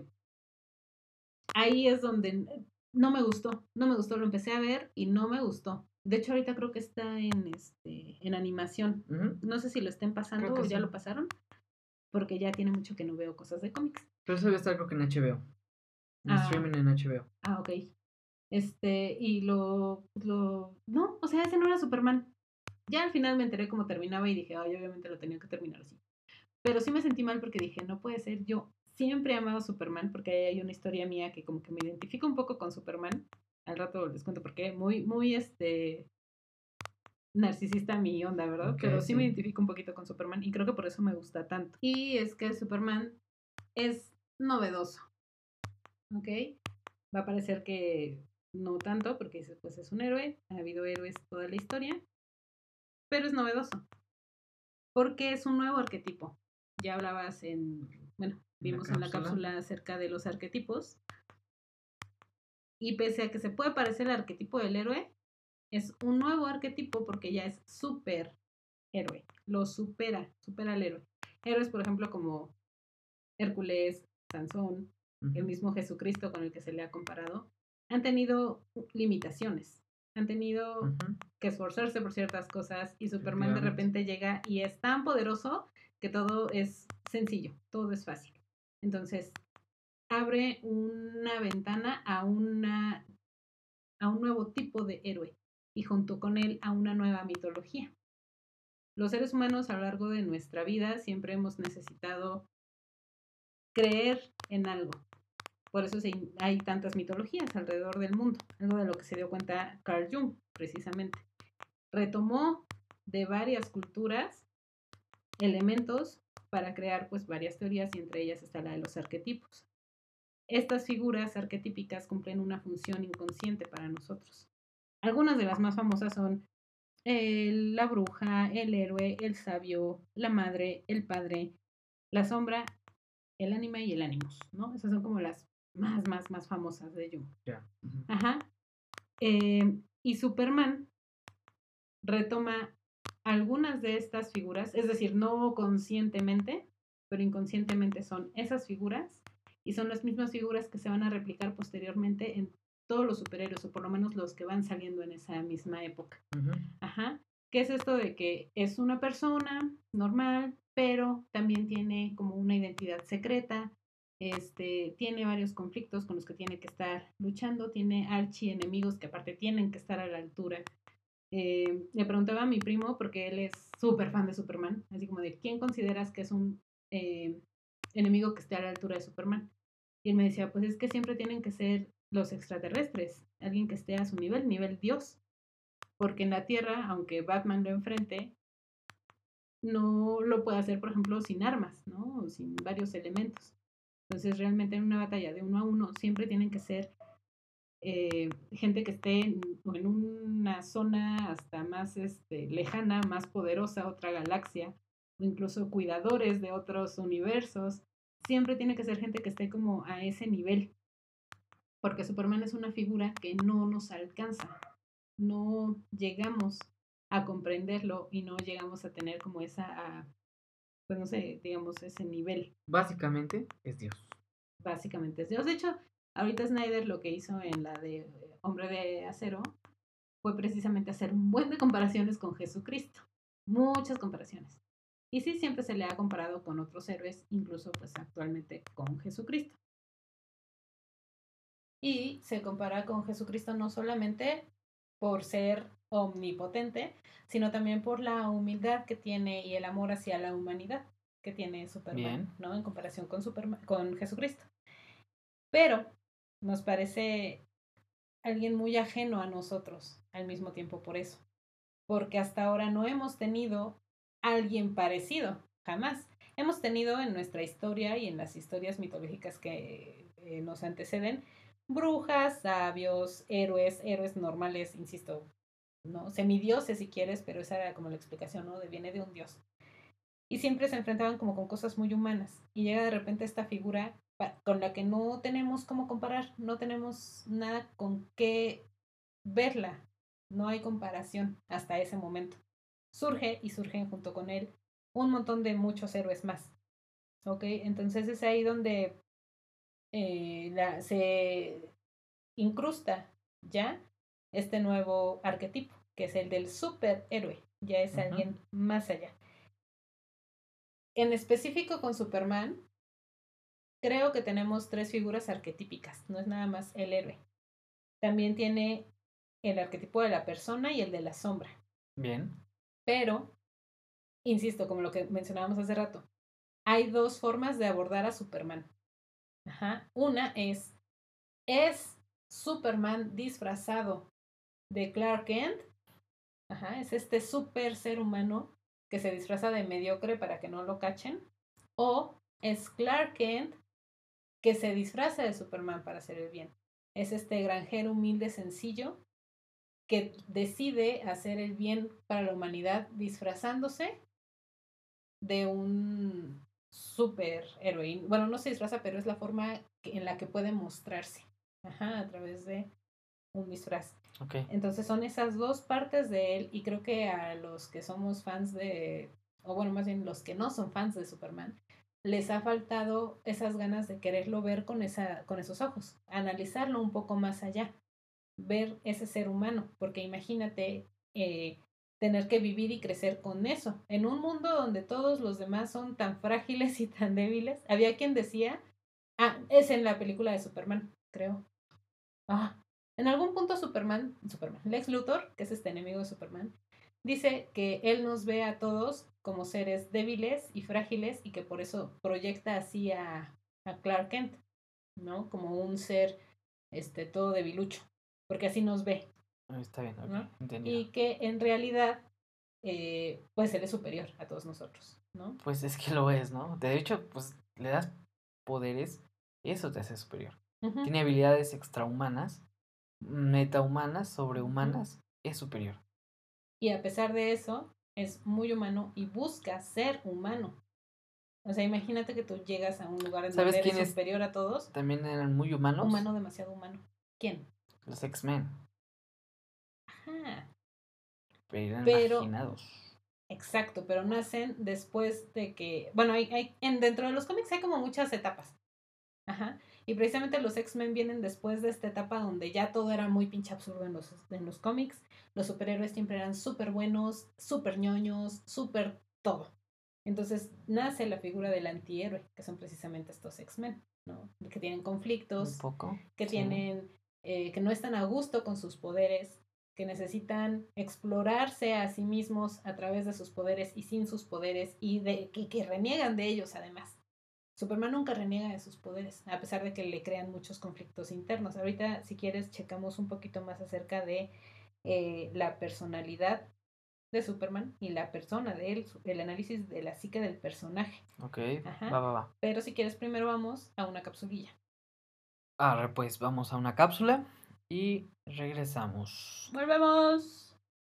ahí es donde no me gustó, no me gustó, lo empecé a ver y no me gustó. De hecho, ahorita creo que está en este en animación. Ujú, No sé si lo estén creo pasando que o ya sí. lo pasaron, porque ya tiene mucho que no veo cosas de cómics. Pero eso debe estar creo que en H B O. En Ah, streaming en H B O. ah, ok. Este, y lo, lo, no, o sea, ese no era Superman. Ya al final me enteré cómo terminaba y dije, ay, obviamente lo tenía que terminar así. Pero sí me sentí mal porque dije, no puede ser, yo siempre he amado a Superman porque ahí hay una historia mía que como que me identifica un poco con Superman. Al rato les cuento por qué. Muy, muy, este, narcisista mi onda, ¿verdad? Ok, Pero sí me sí. identifico un poquito con Superman y creo que por eso me gusta tanto. Y es que Superman es novedoso, ¿ok? Va a parecer que no tanto porque pues es un héroe, ha habido héroes toda la historia, pero es novedoso. Porque es un nuevo arquetipo. Ya hablabas en, bueno, En la vimos en la cápsula. cápsula acerca de los arquetipos. Y pese a que se puede parecer al arquetipo del héroe, es un nuevo arquetipo porque ya es súper héroe. Lo supera, supera al héroe. Héroes, por ejemplo, como Hércules, Sansón, el Ujú, mismo Jesucristo con el que se le ha comparado, han tenido limitaciones. Han tenido ujú, que esforzarse por ciertas cosas y Superman de efectivamente. repente llega y es tan poderoso que todo es sencillo, todo es fácil. Entonces, abre una ventana a, una, a un nuevo tipo de héroe y junto con él a una nueva mitología. Los seres humanos a lo largo de nuestra vida siempre hemos necesitado creer en algo. Por eso hay tantas mitologías alrededor del mundo, algo de lo que se dio cuenta Carl Jung, precisamente. Retomó de varias culturas elementos para crear pues varias teorías y entre ellas está la de los arquetipos. Estas figuras arquetípicas cumplen una función inconsciente para nosotros. Algunas de las más famosas son el, la bruja, el héroe, el sabio, la madre, el padre, la sombra, el ánima y el ánimos, ¿no? Esas son como las más, más, más famosas de Jung. Ya. Ujú. Ajá. Eh, y Superman retoma algunas de estas figuras, es decir, no conscientemente, pero inconscientemente son esas figuras y son las mismas figuras que se van a replicar posteriormente en todos los superhéroes, o por lo menos los que van saliendo en esa misma época. Ujú. Ajá. ¿Qué es esto de que es una persona normal, pero también tiene como una identidad secreta? Este, tiene varios conflictos con los que tiene que estar luchando, tiene archienemigos que aparte tienen que estar a la altura. Eh, le preguntaba a mi primo, porque él es súper fan de Superman, así como de, ¿quién consideras que es un eh, enemigo que esté a la altura de Superman? Y él me decía, pues es que siempre tienen que ser los extraterrestres, alguien que esté a su nivel, nivel Dios, porque en la Tierra, aunque Batman lo enfrente, no lo puede hacer, por ejemplo, sin armas, ¿no? O sin varios elementos. Entonces, realmente en una batalla de uno a uno siempre tienen que ser eh, gente que esté en, en, una zona hasta más este, lejana, más poderosa, otra galaxia, o incluso cuidadores de otros universos. Siempre tiene que ser gente que esté como a ese nivel, porque Superman es una figura que no nos alcanza, no llegamos a comprenderlo y no llegamos a tener como esa, pues no sé, digamos, ese nivel. Básicamente es Dios. Básicamente es Dios. De hecho, ahorita Snyder lo que hizo en la de Hombre de Acero fue precisamente hacer un buen de comparaciones con Jesucristo. Muchas comparaciones. Y sí, siempre se le ha comparado con otros héroes, incluso pues actualmente con Jesucristo. Y se compara con Jesucristo no solamente por ser omnipotente, sino también por la humildad que tiene y el amor hacia la humanidad que tiene Superman, Bien. ¿no? En comparación con, Superman, con Jesucristo. Pero nos parece alguien muy ajeno a nosotros al mismo tiempo por eso. Porque hasta ahora no hemos tenido alguien parecido, jamás. Hemos tenido en nuestra historia y en las historias mitológicas que eh, nos anteceden, brujas, sabios, héroes, héroes normales, insisto, ¿no? Semidioses si quieres, pero esa era como la explicación, ¿no? De viene de un dios. Y siempre se enfrentaban como con cosas muy humanas. Y llega de repente esta figura con la que no tenemos cómo comparar, no tenemos nada con qué verla. No hay comparación hasta ese momento. Surge y surgen junto con él un montón de muchos héroes más. ¿Ok? Entonces es ahí donde eh, la, se incrusta ya este nuevo arquetipo, que es el del superhéroe. Ya es uh-huh. alguien más allá. En específico con Superman, creo que tenemos tres figuras arquetípicas, no es nada más el héroe. También tiene el arquetipo de la persona y el de la sombra. Bien. Pero, insisto, como lo que mencionábamos hace rato, hay dos formas de abordar a Superman. Ajá. Una es, ¿es Superman disfrazado de Clark Kent? Ajá, es este super ser humano que se disfraza de mediocre para que no lo cachen. O es Clark Kent que se disfraza de Superman para hacer el bien. Es este granjero humilde, sencillo, que decide hacer el bien para la humanidad disfrazándose de un superhéroe. Bueno, no se disfraza, pero es la forma en la que puede mostrarse. Ajá, a través de un disfraz. Okay. Entonces son esas dos partes de él y creo que a los que somos fans de, o bueno, más bien los que no son fans de Superman, les ha faltado esas ganas de quererlo ver con, esa, con esos ojos, analizarlo un poco más allá, ver ese ser humano, porque imagínate eh, tener que vivir y crecer con eso, en un mundo donde todos los demás son tan frágiles y tan débiles. Había quien decía, ah, es en la película de Superman, creo. Ah, en algún punto Superman, Superman, Lex Luthor, que es este enemigo de Superman, dice que él nos ve a todos como seres débiles y frágiles y que por eso proyecta así a, a Clark Kent, ¿no? Como un ser este, todo debilucho, porque así nos ve. Está bien, okay. ¿No? Entendido. Y que en realidad, eh, pues él es superior a todos nosotros, ¿no? Pues es que lo es, ¿no? De hecho, pues le das poderes, eso te hace superior. Uh-huh. Tiene habilidades extrahumanas, metahumanas, sobrehumanas, uh-huh. es superior. Y a pesar de eso, es muy humano y busca ser humano. O sea, imagínate que tú llegas a un lugar en donde eres superior a todos. También eran muy humanos. Humano, demasiado humano. ¿Quién? Los X-Men. Ajá. Pero eran Pero, marginados. Exacto, pero nacen después de que, bueno, hay, hay en, dentro de los cómics hay como muchas etapas. Ajá. Y precisamente los X-Men vienen después de esta etapa donde ya todo era muy pinche absurdo en los, en los cómics. Los superhéroes siempre eran súper buenos, súper ñoños, súper todo. Entonces nace la figura del antihéroe, que son precisamente estos X-Men, ¿no? Que tienen Un conflictos, poco, que sí. tienen, eh, que no están a gusto con sus poderes, que necesitan explorarse a sí mismos a través de sus poderes y sin sus poderes, y de, que, que reniegan de ellos además. Superman nunca reniega de sus poderes, a pesar de que le crean muchos conflictos internos. Ahorita, si quieres, checamos un poquito más acerca de eh, la personalidad de Superman y la persona de él, el análisis de la psique del personaje. Ok, Ajá. va, va, va. Pero si quieres, primero vamos a una capsulilla. Arre, pues vamos a una cápsula y regresamos. ¡Volvemos!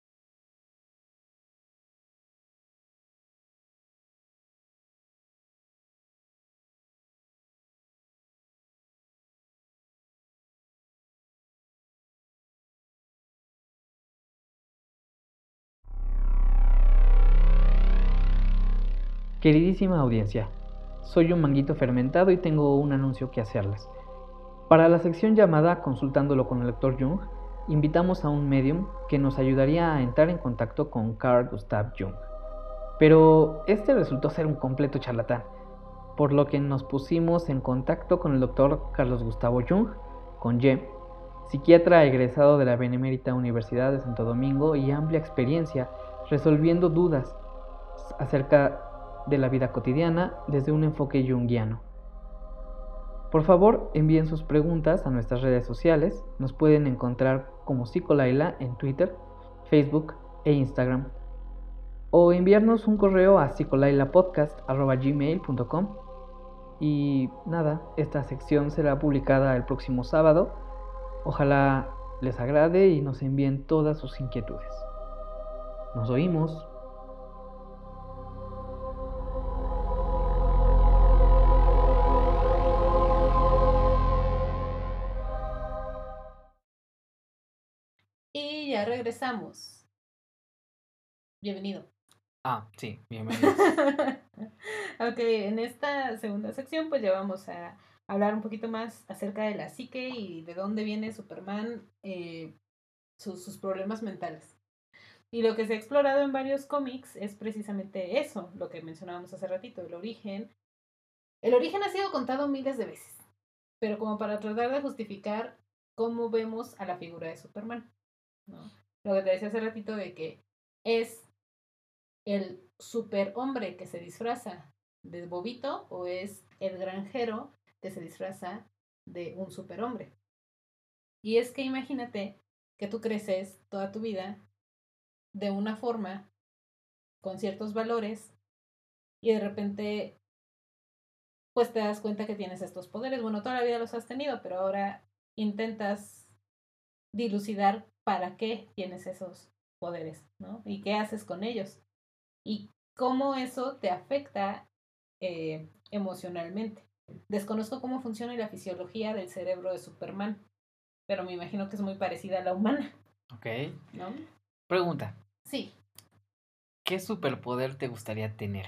Queridísima audiencia, soy un manguito fermentado y tengo un anuncio que hacerles. Para la sección llamada Consultándolo con el doctor Jung, invitamos a un medium que nos ayudaría a entrar en contacto con Carl Gustav Jung. Pero este resultó ser un completo charlatán, por lo que nos pusimos en contacto con el doctor Carlos Gustavo Jung, con Y, psiquiatra egresado de la Benemérita Universidad de Santo Domingo y amplia experiencia resolviendo dudas acerca de la vida cotidiana desde un enfoque junguiano. Por favor, envíen sus preguntas a nuestras redes sociales. Nos pueden encontrar como Psicolaila en Twitter, Facebook e Instagram. O enviarnos un correo a psicolailapodcast arroba gmail punto com. Y nada, esta sección será publicada el próximo sábado. Ojalá les agrade y nos envíen todas sus inquietudes. Nos oímos. Y ya regresamos. Bienvenido. Ah, sí, bienvenidos. Ok, en esta segunda sección pues ya vamos a hablar un poquito más acerca de la psique y de dónde viene Superman, eh, sus, sus problemas mentales. Y lo que se ha explorado en varios cómics es precisamente eso, lo que mencionábamos hace ratito, el origen. El origen ha sido contado miles de veces, pero como para tratar de justificar cómo vemos a la figura de Superman, ¿no? Lo que te decía hace ratito de que es el superhombre que se disfraza de bobito o es el granjero que se disfraza de un superhombre. Y es que imagínate que tú creces toda tu vida de una forma, con ciertos valores, y de repente pues te das cuenta que tienes estos poderes. Bueno, toda la vida los has tenido, pero ahora intentas dilucidar para qué tienes esos poderes, ¿no? Y qué haces con ellos. Y cómo eso te afecta eh, emocionalmente. Desconozco cómo funciona la fisiología del cerebro de Superman, pero me imagino que es muy parecida a la humana. Ok. ¿No? Pregunta. Sí. ¿Qué superpoder te gustaría tener?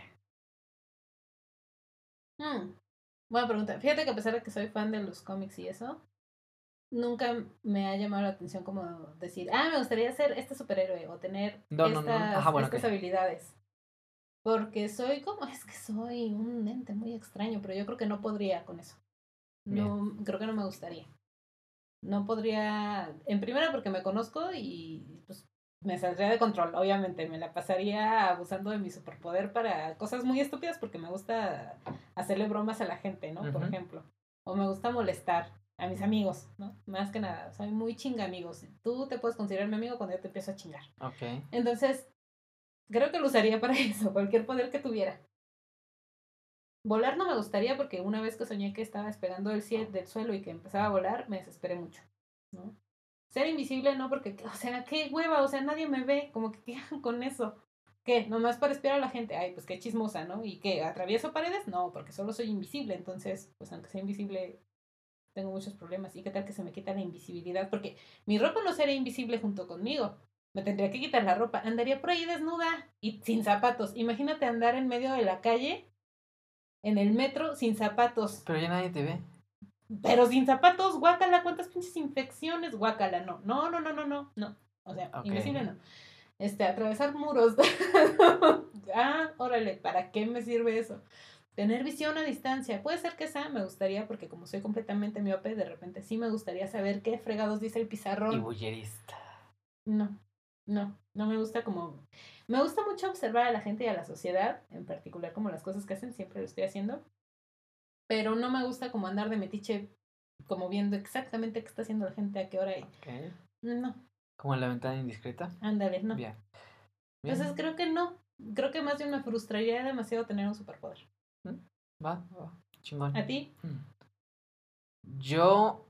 Hmm. Buena pregunta. Fíjate que a pesar de que soy fan de los cómics y eso, nunca me ha llamado la atención como decir, ah, me gustaría ser este superhéroe o tener No, no, estas, no. Ajá, bueno, estas ok. habilidades. Porque soy como, es que soy un ente muy extraño, pero yo creo que no podría con eso. No, Bien. creo que no me gustaría. No podría, en primera porque me conozco y pues me saldría de control, obviamente. Me la pasaría abusando de mi superpoder para cosas muy estúpidas porque me gusta hacerle bromas a la gente, ¿no? Por Ujú. ejemplo. O me gusta molestar a mis amigos, ¿no? Más que nada, soy muy chinga amigos. Tú te puedes considerar mi amigo cuando yo te empiezo a chingar. Ok. Entonces, creo que lo usaría para eso, cualquier poder que tuviera. Volar no me gustaría porque una vez que soñé que estaba despegando del, cielo, del suelo y que empezaba a volar, me desesperé mucho, ¿no? Ser invisible no porque, o sea, qué hueva, o sea, nadie me ve, como que qué hago con eso. ¿Qué? Nomás para espiar a la gente. Ay, pues qué chismosa, ¿no? ¿Y qué? ¿Atravieso paredes? No, porque solo soy invisible, entonces, pues aunque sea invisible, tengo muchos problemas. ¿Y qué tal que se me quita la invisibilidad? Porque mi ropa no sería invisible junto conmigo. Me tendría que quitar la ropa. Andaría por ahí desnuda y sin zapatos. Imagínate andar en medio de la calle, en el metro, sin zapatos. Pero ya nadie te ve. Pero sin zapatos, guácala, ¿cuántas pinches infecciones? Guácala, no. No, no, no, no, no, no. O sea, Ok. invisible no. Este, atravesar muros. Ah, órale, ¿para qué me sirve eso? Tener visión a distancia. Puede ser que esa me gustaría, porque como soy completamente miope, de repente sí me gustaría saber qué fregados dice el Y pizarrón. bullerista. No, no, no me gusta como... Me gusta mucho observar a la gente y a la sociedad, en particular como las cosas que hacen, siempre lo estoy haciendo, pero no me gusta como andar de metiche, como viendo exactamente qué está haciendo la gente, a qué hora y... Ok. No, Como en la ventana indiscreta. ándale, no. Bien. Bien. Entonces creo que no, creo que más bien me frustraría demasiado tener un superpoder. Mm, Va, va. Chingón. ¿A ti? Mm. Yo.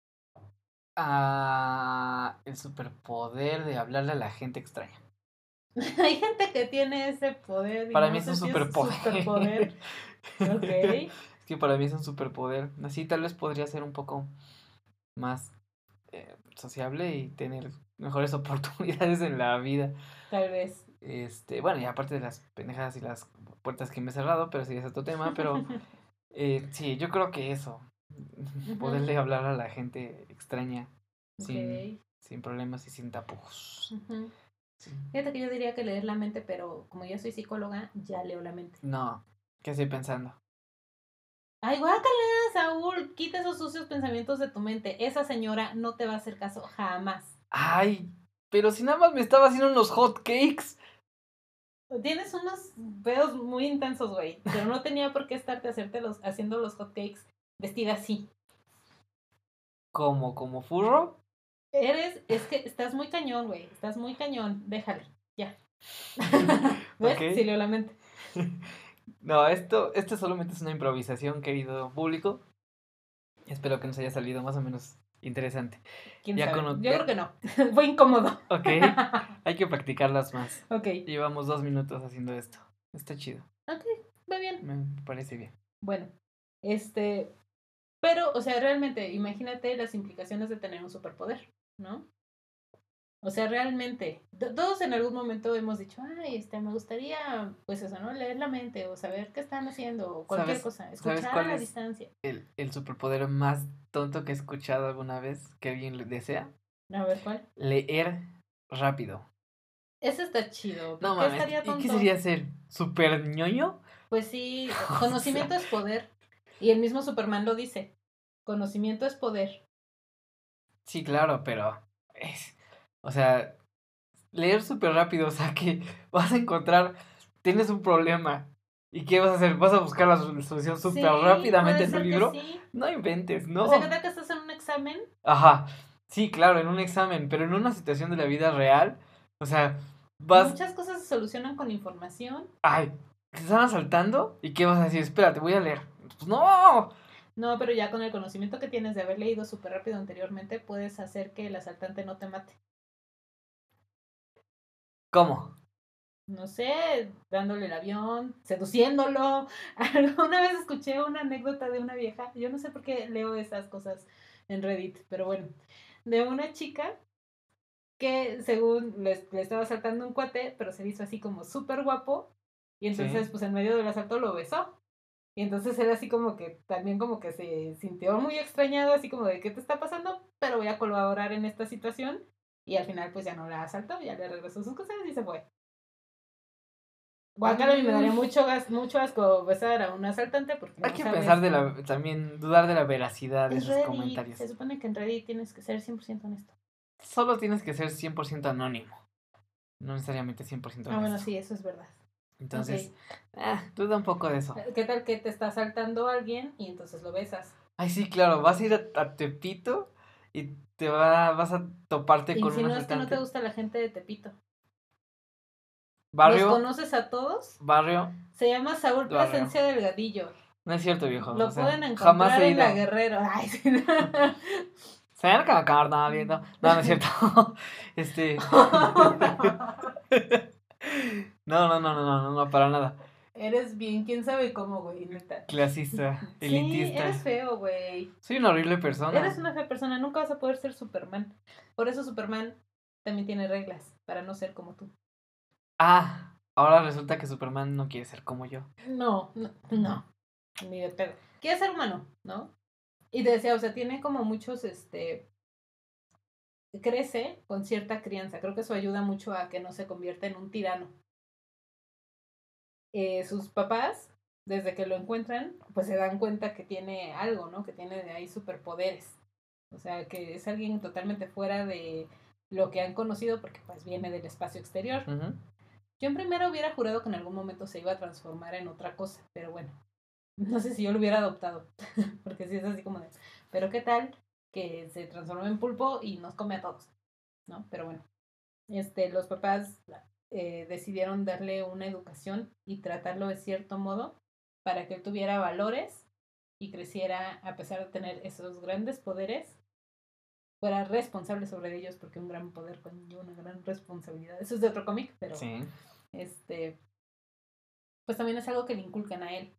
Ah, el superpoder de hablarle a la gente extraña. Hay gente que tiene ese poder y Para no mí es sé un si es superpoder. superpoder. Ok. Es que para mí es un superpoder. Así tal vez podría ser un poco más eh, sociable y tener mejores oportunidades en la vida. Tal vez. Este, bueno, y aparte de las pendejadas y las puertas que me he cerrado, pero sí es otro tema, pero eh, sí, yo creo que eso, Ujú. poderle hablar a la gente extraña sin, Ok. sin problemas y sin tapujos. Ujú. Sí. Fíjate que yo diría que leer la mente, pero como yo soy psicóloga, ya leo la mente. No, ¿qué estoy pensando? Ay, guácala, Saúl, quita esos sucios pensamientos de tu mente. Esa señora no te va a hacer caso jamás. Ay, pero si nada más me estaba haciendo unos hot cakes. Tienes unos pedos muy intensos, güey, pero no tenía por qué estarte hacerte los, haciendo los hotcakes vestida así. ¿Como, como furro? Eres, es que estás muy cañón, güey, estás muy cañón, déjale, ya. ¿Ves? Sí Ok. leo la mente. No, esto, esto solamente es una improvisación, querido público. Espero que nos haya salido más o menos interesante. ¿Quién Ya sabe? con... Yo ya- creo que no. Fue incómodo. Ok, hay que practicarlas más. Ok, Llevamos dos minutos haciendo esto. Está chido. ok, va bien. Me parece bien. Bueno, este, pero, o sea, realmente, imagínate las implicaciones de tener un superpoder, ¿no? O sea, realmente, to- todos en algún momento hemos dicho, ay, este, me gustaría, pues eso, ¿no? Leer la mente o saber qué están haciendo o cualquier ¿Sabes, cosa, ¿sabes escuchar a cuál la es distancia. el, el superpoder más tonto que he escuchado alguna vez que alguien le desea? A ver, ¿cuál? Leer rápido. Ese está chido. No ¿Por qué mames, estaría ¿y qué tonto? sería ser? ¿Super ñoño? Pues sí, O sea, conocimiento es poder. Y el mismo Superman lo dice. Conocimiento es poder. sí, claro, pero es, o sea, leer súper rápido, o sea que vas a encontrar, tienes un problema. ¿Y qué vas a hacer? ¿Vas a buscar la sol- solución súper Sí, rápidamente puede en tu ser que libro? sí. No inventes, O sea, ¿qué no. tal que estás en un examen? Ajá, sí, claro, en un examen, pero en una situación de la vida real, o sea, vas, Muchas cosas se solucionan con información. ay, te están asaltando y ¿qué vas a decir? Espérate, voy a leer. Pues no. No, pero ya con el conocimiento que tienes de haber leído súper rápido anteriormente, puedes hacer que el asaltante no te mate. ¿Cómo? No sé, dándole el avión, seduciéndolo. Alguna vez escuché una anécdota de una vieja, yo no sé por qué leo esas cosas en Reddit, pero bueno, de una chica que según le, le estaba asaltando un cuate, pero se hizo así como súper guapo, y entonces Sí. pues en medio del asalto lo besó. Y entonces era así como que también como que se sintió muy extrañado, así como de qué te está pasando, pero voy a colaborar en esta situación. Y al final pues ya no la asaltó, ya le regresó sus cosas y se fue. Guacala, a mí me daría Mm, mucho, gas, mucho asco besar a un asaltante porque hay no que sabes. pensar de la, también dudar de la veracidad de Es esos Reddit, comentarios. se supone que en Reddit tienes que ser cien por ciento honesto. Solo tienes que ser cien por ciento anónimo, no necesariamente cien por ciento Ah, bueno, honesto. sí, eso es verdad. Entonces, Ok. ah, duda un poco de eso. ¿Qué tal que te está asaltando alguien y entonces lo besas? Ay, sí, claro, vas a ir a, a Tepito y te va, vas a toparte Y con si un no es que no te asaltante. gusta la gente de Tepito. ¿Los Barrio, conoces a todos? barrio, Se llama Saúl barrio. Plasencia Delgadillo. No es cierto, viejo. O Lo sea, pueden jamás encontrar he en la ido. Guerrero. Ay, sí. Cerca, carnalito. No, no es cierto. Este. No, no, no, no, no, no, no, para nada. Eres bien, quién sabe cómo, güey, neta. Clasista, Sí, eres elitista. feo, güey. Soy una horrible persona. Eres una fea persona, nunca vas a poder ser Superman. Por eso Superman también tiene reglas para no ser como tú. Ah, ahora resulta que Superman no quiere ser como yo. No, no, no, ni de pedo. Quiere ser humano, ¿no? Y te decía, o sea, tiene como muchos, este, crece con cierta crianza. Creo que eso ayuda mucho a que no se convierta en un tirano. Eh, sus papás, desde que lo encuentran, pues se dan cuenta que tiene algo, ¿no? Que tiene de ahí superpoderes. O sea, que es alguien totalmente fuera de lo que han conocido porque pues viene del espacio exterior. Ujú. Yo en primero hubiera jurado que en algún momento se iba a transformar en otra cosa, pero bueno, no sé si yo lo hubiera adoptado, porque sí es así como de, pero qué tal que se transformó en pulpo y nos come a todos, ¿no? Pero bueno, este, los papás eh, decidieron darle una educación y tratarlo de cierto modo para que él tuviera valores y creciera a pesar de tener esos grandes poderes, fuera responsable sobre ellos porque un gran poder conlleva una gran responsabilidad. Eso es de otro cómic, pero Sí. este, pues también es algo que le inculcan a él.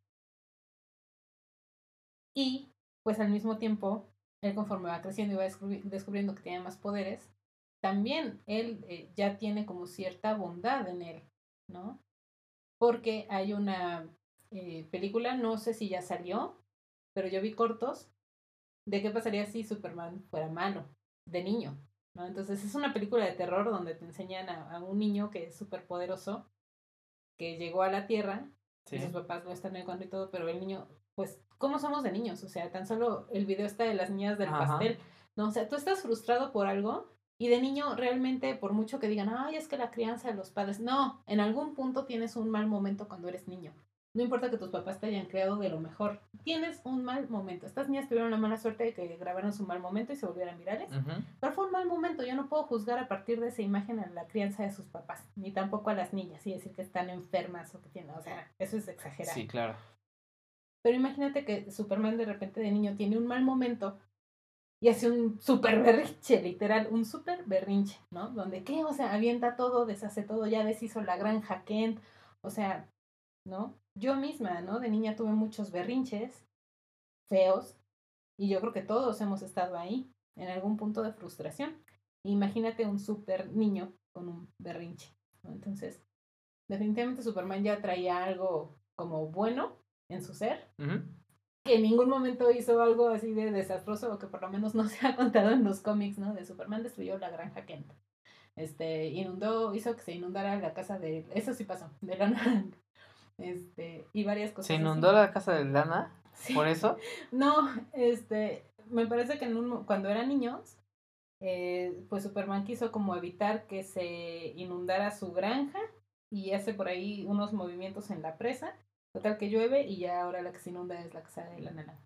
Y pues al mismo tiempo, él conforme va creciendo y va descubri descubriendo que tiene más poderes, también él eh, ya tiene como cierta bondad en él, ¿no? Porque hay una eh, película, no sé si ya salió, pero yo vi cortos de qué pasaría si Superman fuera malo, de niño, ¿no? Entonces es una película de terror donde te enseñan a, a un niño que es súper poderoso, que llegó a la Tierra Sí. y sus papás lo están educando y todo, pero el niño, pues, ¿cómo somos de niños? O sea, tan solo el video está de las niñas del Ajá. pastel, ¿no? O sea, tú estás frustrado por algo y de niño realmente, por mucho que digan, ay, es que la crianza de los padres, no, en algún punto tienes un mal momento cuando eres niño. No importa que tus papás te hayan creado de lo mejor, tienes un mal momento. Estas niñas tuvieron la mala suerte de que grabaron su mal momento y se volvieran virales, Ujú. pero fue un mal momento. Yo no puedo juzgar a partir de esa imagen a la crianza de sus papás, ni tampoco a las niñas y decir que están enfermas o que tienen, o sea, eso es exagerar. Sí, claro. Pero imagínate que Superman de repente de niño tiene un mal momento y hace un super berrinche, literal, un super berrinche, ¿no? Donde, ¿qué? O sea, avienta todo, deshace todo, ya deshizo la granja Kent, o sea, ¿no? Yo misma, ¿no? De niña tuve muchos berrinches feos y yo creo que todos hemos estado ahí, en algún punto de frustración. Imagínate un super niño con un berrinche, ¿no? Entonces, definitivamente Superman ya traía algo como bueno en su ser, Ujú. que en ningún momento hizo algo así de desastroso o que por lo menos no se ha contado en los cómics, ¿no? De Superman destruyó la granja Kent. Este, inundó, hizo que se inundara la casa de, eso sí pasó, de Lana. Este, y varias cosas ¿Se así. inundó la casa de Lana? Sí. ¿Por eso? No, este, me parece que en un, cuando eran niños, eh, pues Superman quiso como evitar que se inundara su granja y hace por ahí unos movimientos en la presa. Total que llueve y ya ahora la que se inunda es la casa de la nana.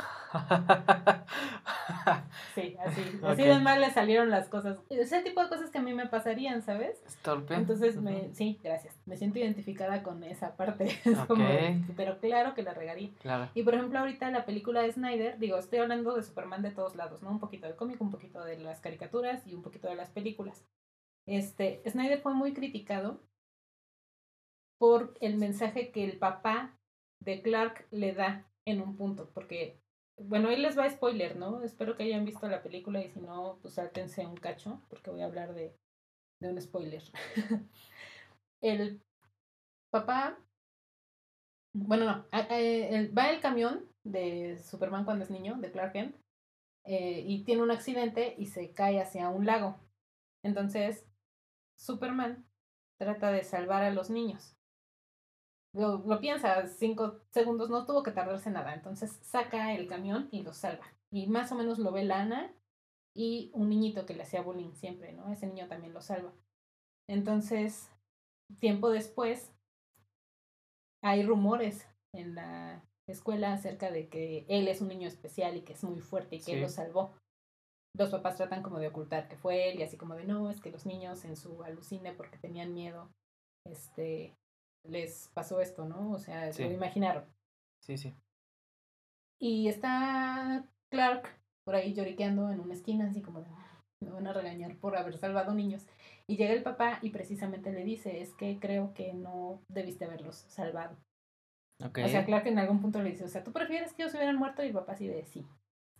Sí, así, así de Ok. mal le salieron las cosas. Ese tipo de cosas que a mí me pasarían, ¿sabes? Es torpe. Entonces, Ujú. me, sí, gracias. Me siento identificada con esa parte. Es Ok. como de, pero claro que la regaría. Claro. Y por ejemplo, ahorita la película de Snyder, digo, estoy hablando de Superman de todos lados, ¿no? Un poquito del cómic, un poquito de las caricaturas y un poquito de las películas. Este, Snyder fue muy criticado por el mensaje que el papá de Clark le da en un punto, porque, bueno, ahí les va spoiler, ¿no? Espero que hayan visto la película y si no, pues sáltense un cacho, porque voy a hablar de, de un spoiler. El papá, bueno, no, a- a- el- va el camión de Superman cuando es niño, de Clark Kent, eh, y tiene un accidente y se cae hacia un lago. Entonces, Superman trata de salvar a los niños. Lo, lo piensa, cinco segundos, no tuvo que tardarse nada. Entonces saca el camión y lo salva. Y más o menos lo ve Lana y un niñito que le hacía bullying siempre, ¿no? Ese niño también lo salva. Entonces, tiempo después, hay rumores en la escuela acerca de que él es un niño especial y que es muy fuerte y que Sí. él lo salvó. Los papás tratan como de ocultar que fue él y así como de no, es que los niños en su alucine porque tenían miedo, este, les pasó esto, ¿no? O sea, Sí. lo imaginaron. Sí, sí. Y está Clark por ahí lloriqueando en una esquina, así como de, me van a regañar por haber salvado niños. Y llega el papá y precisamente le dice, es que creo que no debiste haberlos salvado. Ok. O sea, Clark en algún punto le dice, o sea, ¿tú prefieres que ellos hubieran muerto? Y el papá así de sí.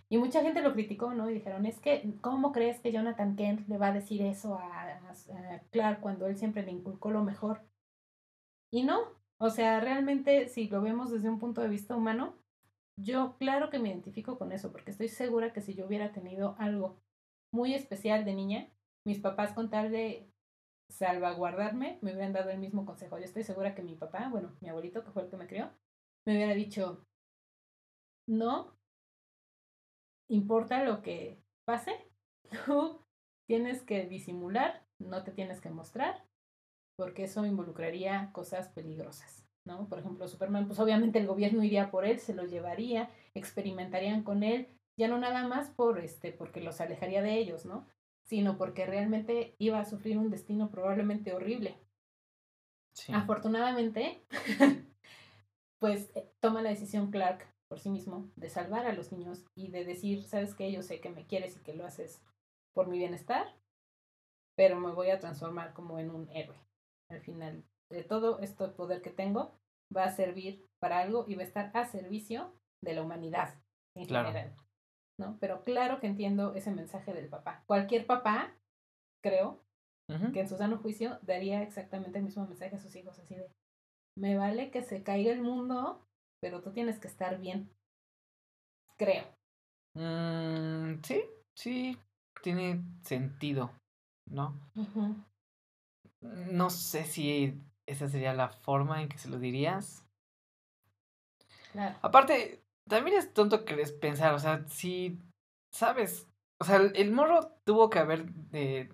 Y mucha gente lo criticó, ¿no? Y dijeron, es que, ¿cómo crees que Jonathan Kent le va a decir eso a, a, a Clark cuando él siempre le inculcó lo mejor? Y no, o sea, realmente si lo vemos desde un punto de vista humano, yo claro que me identifico con eso, porque estoy segura que si yo hubiera tenido algo muy especial de niña, mis papás con tal de salvaguardarme me hubieran dado el mismo consejo. Yo estoy segura que mi papá, bueno, mi abuelito, que fue el que me crió, me hubiera dicho, no importa lo que pase, tú tienes que disimular, no te tienes que mostrar, porque eso involucraría cosas peligrosas, ¿no? Por ejemplo, Superman, pues obviamente el gobierno iría por él, se lo llevaría, experimentarían con él, ya no nada más por este, porque los alejaría de ellos, ¿no? Sino porque realmente iba a sufrir un destino probablemente horrible. Sí. Afortunadamente, pues eh, toma la decisión Clark por sí mismo de salvar a los niños y de decir, sabes que yo sé que me quieres y que lo haces por mi bienestar, pero me voy a transformar como en un héroe. Al final de todo este poder que tengo va a servir para algo y va a estar a servicio de la humanidad en Claro. general, ¿no? Pero claro que entiendo ese mensaje del papá. Cualquier papá, creo, Ujú. que en su sano juicio daría exactamente el mismo mensaje a sus hijos, así de, me vale que se caiga el mundo, pero tú tienes que estar bien, creo. Mm, sí, sí, tiene sentido, ¿no? Ujú, No sé si esa sería la forma en que se lo dirías. claro. Aparte, también es tonto que les pensar, o sea, si, ¿sabes? O sea, el, el morro tuvo que haber eh,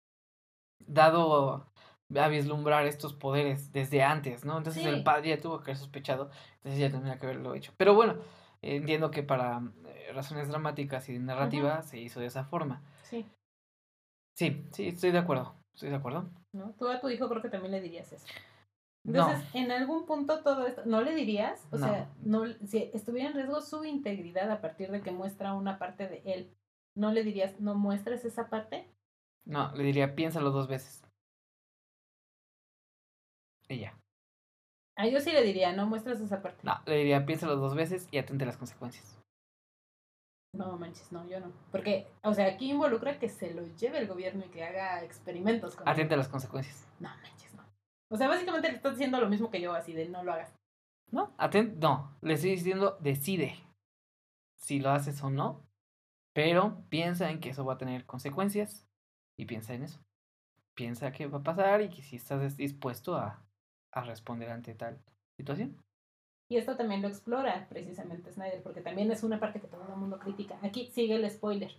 dado a vislumbrar estos poderes desde antes, ¿no? Entonces el Sí. padre ya tuvo que haber sospechado, entonces ya tendría que haberlo hecho. Pero bueno, eh, entiendo que para eh, razones dramáticas y de Ujú, narrativa se hizo de esa forma. sí, Sí, sí, estoy de acuerdo, estoy de acuerdo. ¿no? Tú a tu hijo creo que también le dirías eso. No, Entonces, en algún punto todo esto, ¿no le dirías? O no, sea, no, si estuviera en riesgo su integridad a partir de que muestra una parte de él, ¿no le dirías, no muestres esa parte? no, le diría, piénsalo dos veces. Y ya. A yo sí le diría, no muestres esa parte. No, le diría, piénsalo dos veces y atente a las consecuencias. No manches, no, yo no. Porque, o sea, aquí involucra que se lo lleve el gobierno y que haga experimentos con él. Atente a las consecuencias. No manches, no. O sea, básicamente le estás diciendo lo mismo que yo, así de no lo hagas. No, aten no, le estoy diciendo, decide si lo haces o no, pero piensa en que eso va a tener consecuencias y piensa en eso. Piensa qué va a pasar y que si estás dispuesto a, a responder ante tal situación. Y esto también lo explora precisamente Snyder, porque también es una parte que todo el mundo critica. Aquí sigue el spoiler.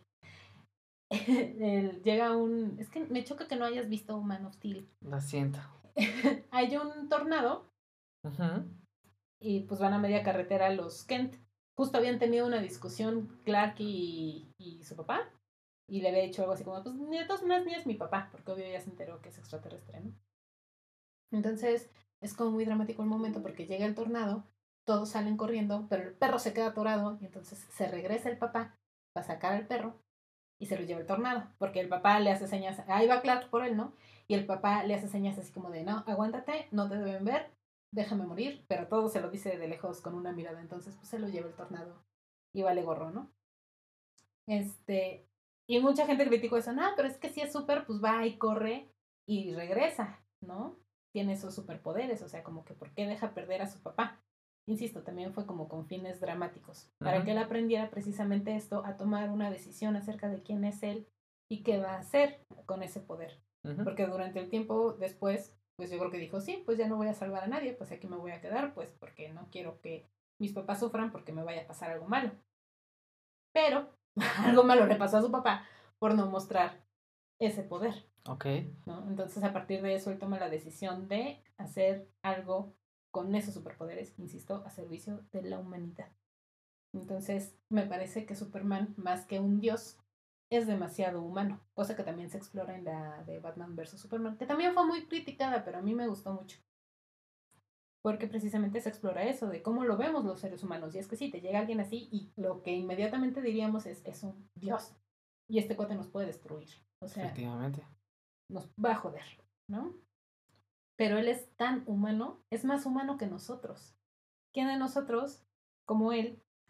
el, llega un... Es que me choca que no hayas visto Man of Steel. Lo siento. Hay un tornado Ujú. y pues van a media carretera los Kent. Justo habían tenido una discusión Clark y, y su papá. Y le había dicho algo así como, pues ni de todas maneras ni es mi papá, porque obvio ya se enteró que es extraterrestre, ¿no? Entonces es como muy dramático el momento porque llega el tornado, todos salen corriendo, pero el perro se queda atorado y entonces se regresa el papá para sacar al perro y se lo lleva el tornado, porque el papá le hace señas, ahí va Clark por él, ¿no? Y el papá le hace señas así como de, no, aguántate, no te deben ver, déjame morir, pero todo se lo dice de lejos con una mirada, entonces pues se lo lleva el tornado y vale gorro, ¿no? Este, y mucha gente criticó eso, no, pero es que si es súper, pues va y corre y regresa, ¿no? Tiene esos superpoderes, o sea, como que ¿por qué deja perder a su papá? Insisto, también fue como con fines dramáticos, para Ujú. que él aprendiera precisamente esto, a tomar una decisión acerca de quién es él y qué va a hacer con ese poder. Ujú. Porque durante el tiempo después, pues yo creo que dijo, sí, pues ya no voy a salvar a nadie, pues aquí me voy a quedar, pues porque no quiero que mis papás sufran porque me vaya a pasar algo malo. Pero algo malo le pasó a su papá por no mostrar ese poder, Ok. ¿no? Entonces, a partir de eso, él toma la decisión de hacer algo con esos superpoderes, insisto, a servicio de la humanidad. Entonces, me parece que Superman, más que un dios, es demasiado humano, cosa que también se explora en la de Batman versus Superman, que también fue muy criticada, pero a mí me gustó mucho. Porque precisamente se explora eso, de cómo lo vemos los seres humanos. Y es que sí, te llega alguien así y lo que inmediatamente diríamos es, es un dios. Y este cuate nos puede destruir. O sea, Efectivamente. nos va a joder, ¿no? Pero él es tan humano, es más humano que nosotros. ¿Quién de nosotros, como él,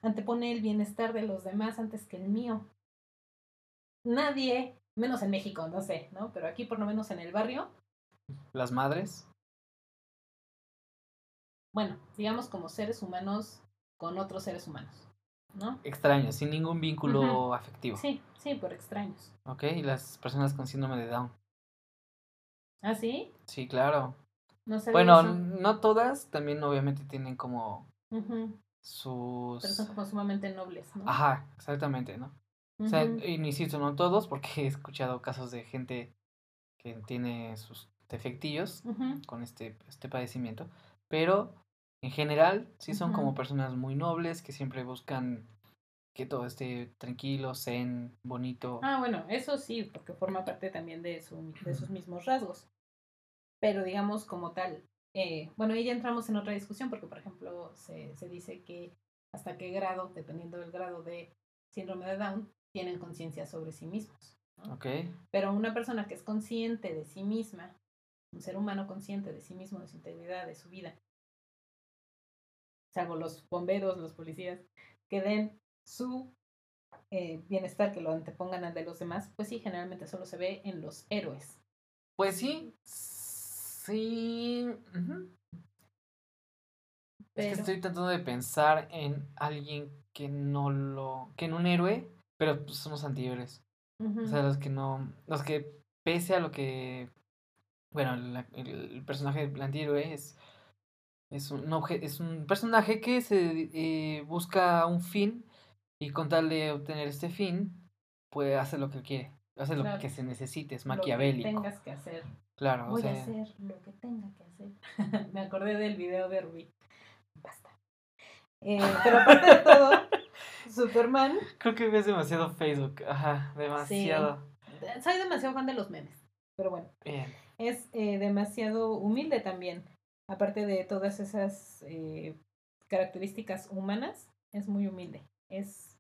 antepone el bienestar de los demás antes que el mío. Nadie, menos en México, no sé, ¿no? Pero aquí por lo menos en el barrio, Las madres. bueno, digamos como seres humanos con otros seres humanos, ¿no? Extraños, sin ningún Ujú. vínculo afectivo. Sí, sí, por extraños. Ok, y las personas con síndrome de Down. ¿Ah, sí? Sí, claro. No sabía Bueno, eso. no todas, también obviamente tienen como Ujú. Pero son sus... como sumamente nobles, ¿no? Ajá, exactamente, ¿no? O sea, Ujú. y insisto, no todos, porque he escuchado casos de gente que tiene sus defectillos Ujú. con este, este padecimiento, pero en general sí son como Ujú. personas muy nobles que siempre buscan que todo esté tranquilo, zen, bonito. Ah, bueno, eso sí, porque forma parte también de, su, de sus mismos rasgos. Pero digamos como tal, eh, bueno, ahí ya entramos en otra discusión porque, por ejemplo, se, se dice que hasta qué grado, dependiendo del grado de síndrome de Down, tienen conciencia sobre sí mismos, ¿no? Ok, Pero una persona que es consciente de sí misma, un ser humano consciente de sí mismo, de su integridad, de su vida, salvo los bomberos, los policías, que den su eh, bienestar, que lo antepongan al de los demás, pues sí, generalmente solo se ve en los héroes. pues sí, sí. Ujú. Es que Pero, estoy tratando de pensar en alguien que no lo... que en un héroe, pero pues somos antihéroes. O uh-huh, sea, los que no... Los que pese a lo que... Bueno, la- el, el personaje del antihéroe es, es, un, obje- es un personaje que se eh, busca un fin y con tal de obtener este fin, pues hace lo que quiere. Hace lo claro, que se necesite, es lo que maquiavélico. tengas que hacer. Claro, o Voy a sea... hacer lo que tenga que hacer. Me acordé del video de Rubí. Basta. Eh, pero aparte de todo, Superman, Creo que ves demasiado Facebook. Ajá, sí, demasiado. soy demasiado fan de los memes. Pero bueno, Bien. es eh, demasiado humilde también. Aparte de todas esas eh, características humanas, es muy humilde. Es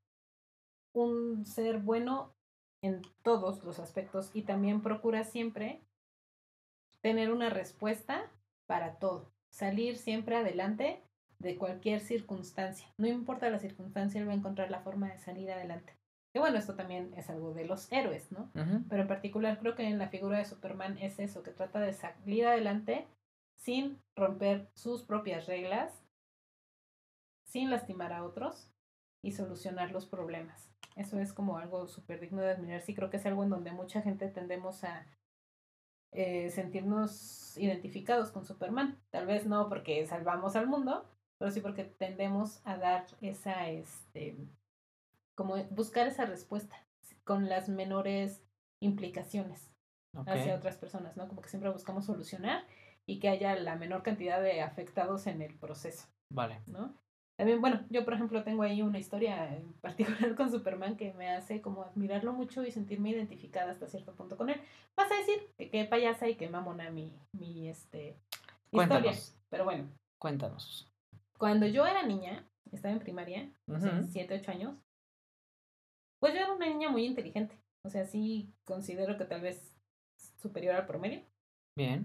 un ser bueno en todos los aspectos y también procura siempre tener una respuesta para todo, salir siempre adelante de cualquier circunstancia. No importa la circunstancia, él va a encontrar la forma de salir adelante. Que bueno, esto también es algo de los héroes, ¿no? Ujú. Pero en particular creo que en la figura de Superman es eso, que trata de salir adelante sin romper sus propias reglas, sin lastimar a otros y solucionar los problemas. Eso es como algo súper digno de admirar. Sí, creo que es algo en donde mucha gente tendemos a eh, sentirnos identificados con Superman. Tal vez no porque salvamos al mundo, pero sí porque tendemos a dar esa, este, como buscar esa respuesta con las menores implicaciones Ok, hacia otras personas, ¿no? Como que siempre buscamos solucionar y que haya la menor cantidad de afectados en el proceso, vale. ¿no? También, bueno, yo por ejemplo tengo ahí una historia en particular con Superman que me hace como admirarlo mucho y sentirme identificada hasta cierto punto con él. Vas a decir que qué payasa y qué mamona mi, mi este, historia. Cuéntanos, Pero bueno, cuéntanos. cuando yo era niña, estaba en primaria, o sea, Ujú. siete ocho años, pues yo era una niña muy inteligente. O sea, sí considero que tal vez superior al promedio. Bien,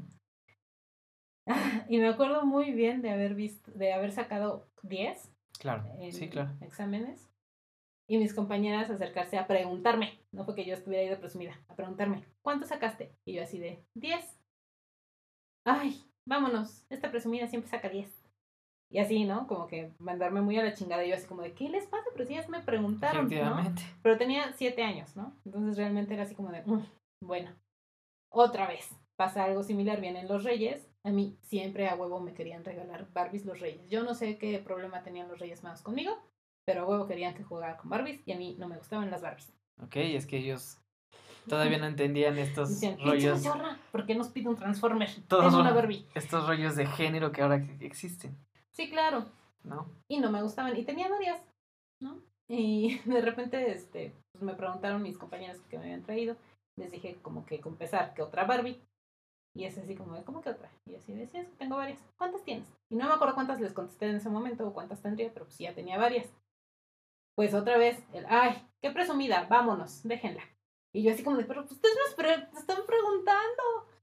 Y me acuerdo muy bien de haber visto, de haber sacado diez claro. Sí, en claro. exámenes y mis compañeras acercarse a preguntarme, no fue que yo estuviera ahí de presumida, a preguntarme, ¿cuánto sacaste? Y yo así de, diez. Ay, vámonos, esta presumida siempre saca diez. Y así, ¿no? Como que mandarme muy a la chingada. Y yo así como de, ¿qué les pasa? Pero si ellas me preguntaron, ¿no? Efectivamente. Pero tenía siete años, ¿no? Entonces realmente era así como de, "Mm, bueno, otra vez. Pasa algo similar, vienen los reyes. A mí siempre a huevo me querían regalar Barbies los reyes. Yo no sé qué problema tenían los reyes magos conmigo, pero a huevo querían que jugara con Barbies y a mí no me gustaban las Barbies. Ok, es que ellos todavía no entendían estos Decían, pinche rollos, zorra, ¿por qué nos pide un Transformer? todos Ten una ro- Barbie. estos rollos de género que ahora que existen, Sí, claro. ¿no? Y no me gustaban. Y tenía varias, ¿no? Y de repente, este, pues me preguntaron mis compañeros que me habían traído. Les dije como que con pesar que otra Barbie. Y es así como, ¿cómo que otra? Y así decía, es que tengo varias. ¿Cuántas tienes? Y no me acuerdo cuántas les contesté en ese momento o cuántas tendría, pero pues ya tenía varias. Pues otra vez, el, ay, qué presumida, vámonos, déjenla. Y yo así como de, pero pues ustedes me pre están preguntando.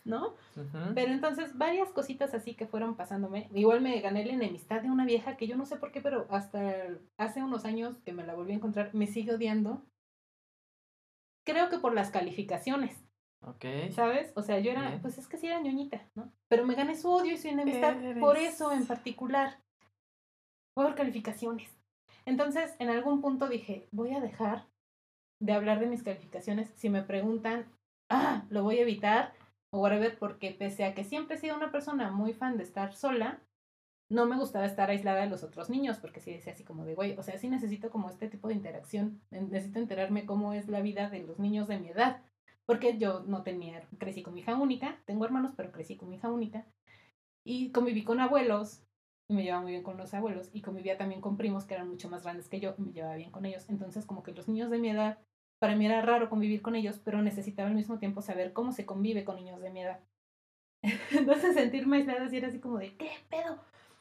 ¿no? Ujú. Pero entonces, varias cositas así que fueron pasándome. Igual me gané la enemistad de una vieja que yo no sé por qué, pero hasta hace unos años que me la volví a encontrar, me sigue odiando. Creo que por las calificaciones, Ok. ¿sabes? O sea, yo era, Bien. pues es que sí era ñoñita, ¿no? Pero me gané su odio y su enemistad por Eres. eso en particular, por calificaciones. Entonces, en algún punto dije, voy a dejar de hablar de mis calificaciones. Si me preguntan, ah, lo voy a evitar o whatever, porque pese a que siempre he sido una persona muy fan de estar sola, no me gustaba estar aislada de los otros niños, porque sí decía así como de, güey, o sea, sí necesito como este tipo de interacción, necesito enterarme cómo es la vida de los niños de mi edad, porque yo no tenía, crecí con mi hija única, tengo hermanos, pero crecí con mi hija única, y conviví con abuelos, y me llevaba muy bien con los abuelos, y convivía también con primos que eran mucho más grandes que yo, y me llevaba bien con ellos. Entonces, como que los niños de mi edad, para mí era raro convivir con ellos, pero necesitaba al mismo tiempo saber cómo se convive con niños de mi edad. Entonces, sentirme aislada así era así como de, ¿qué pedo?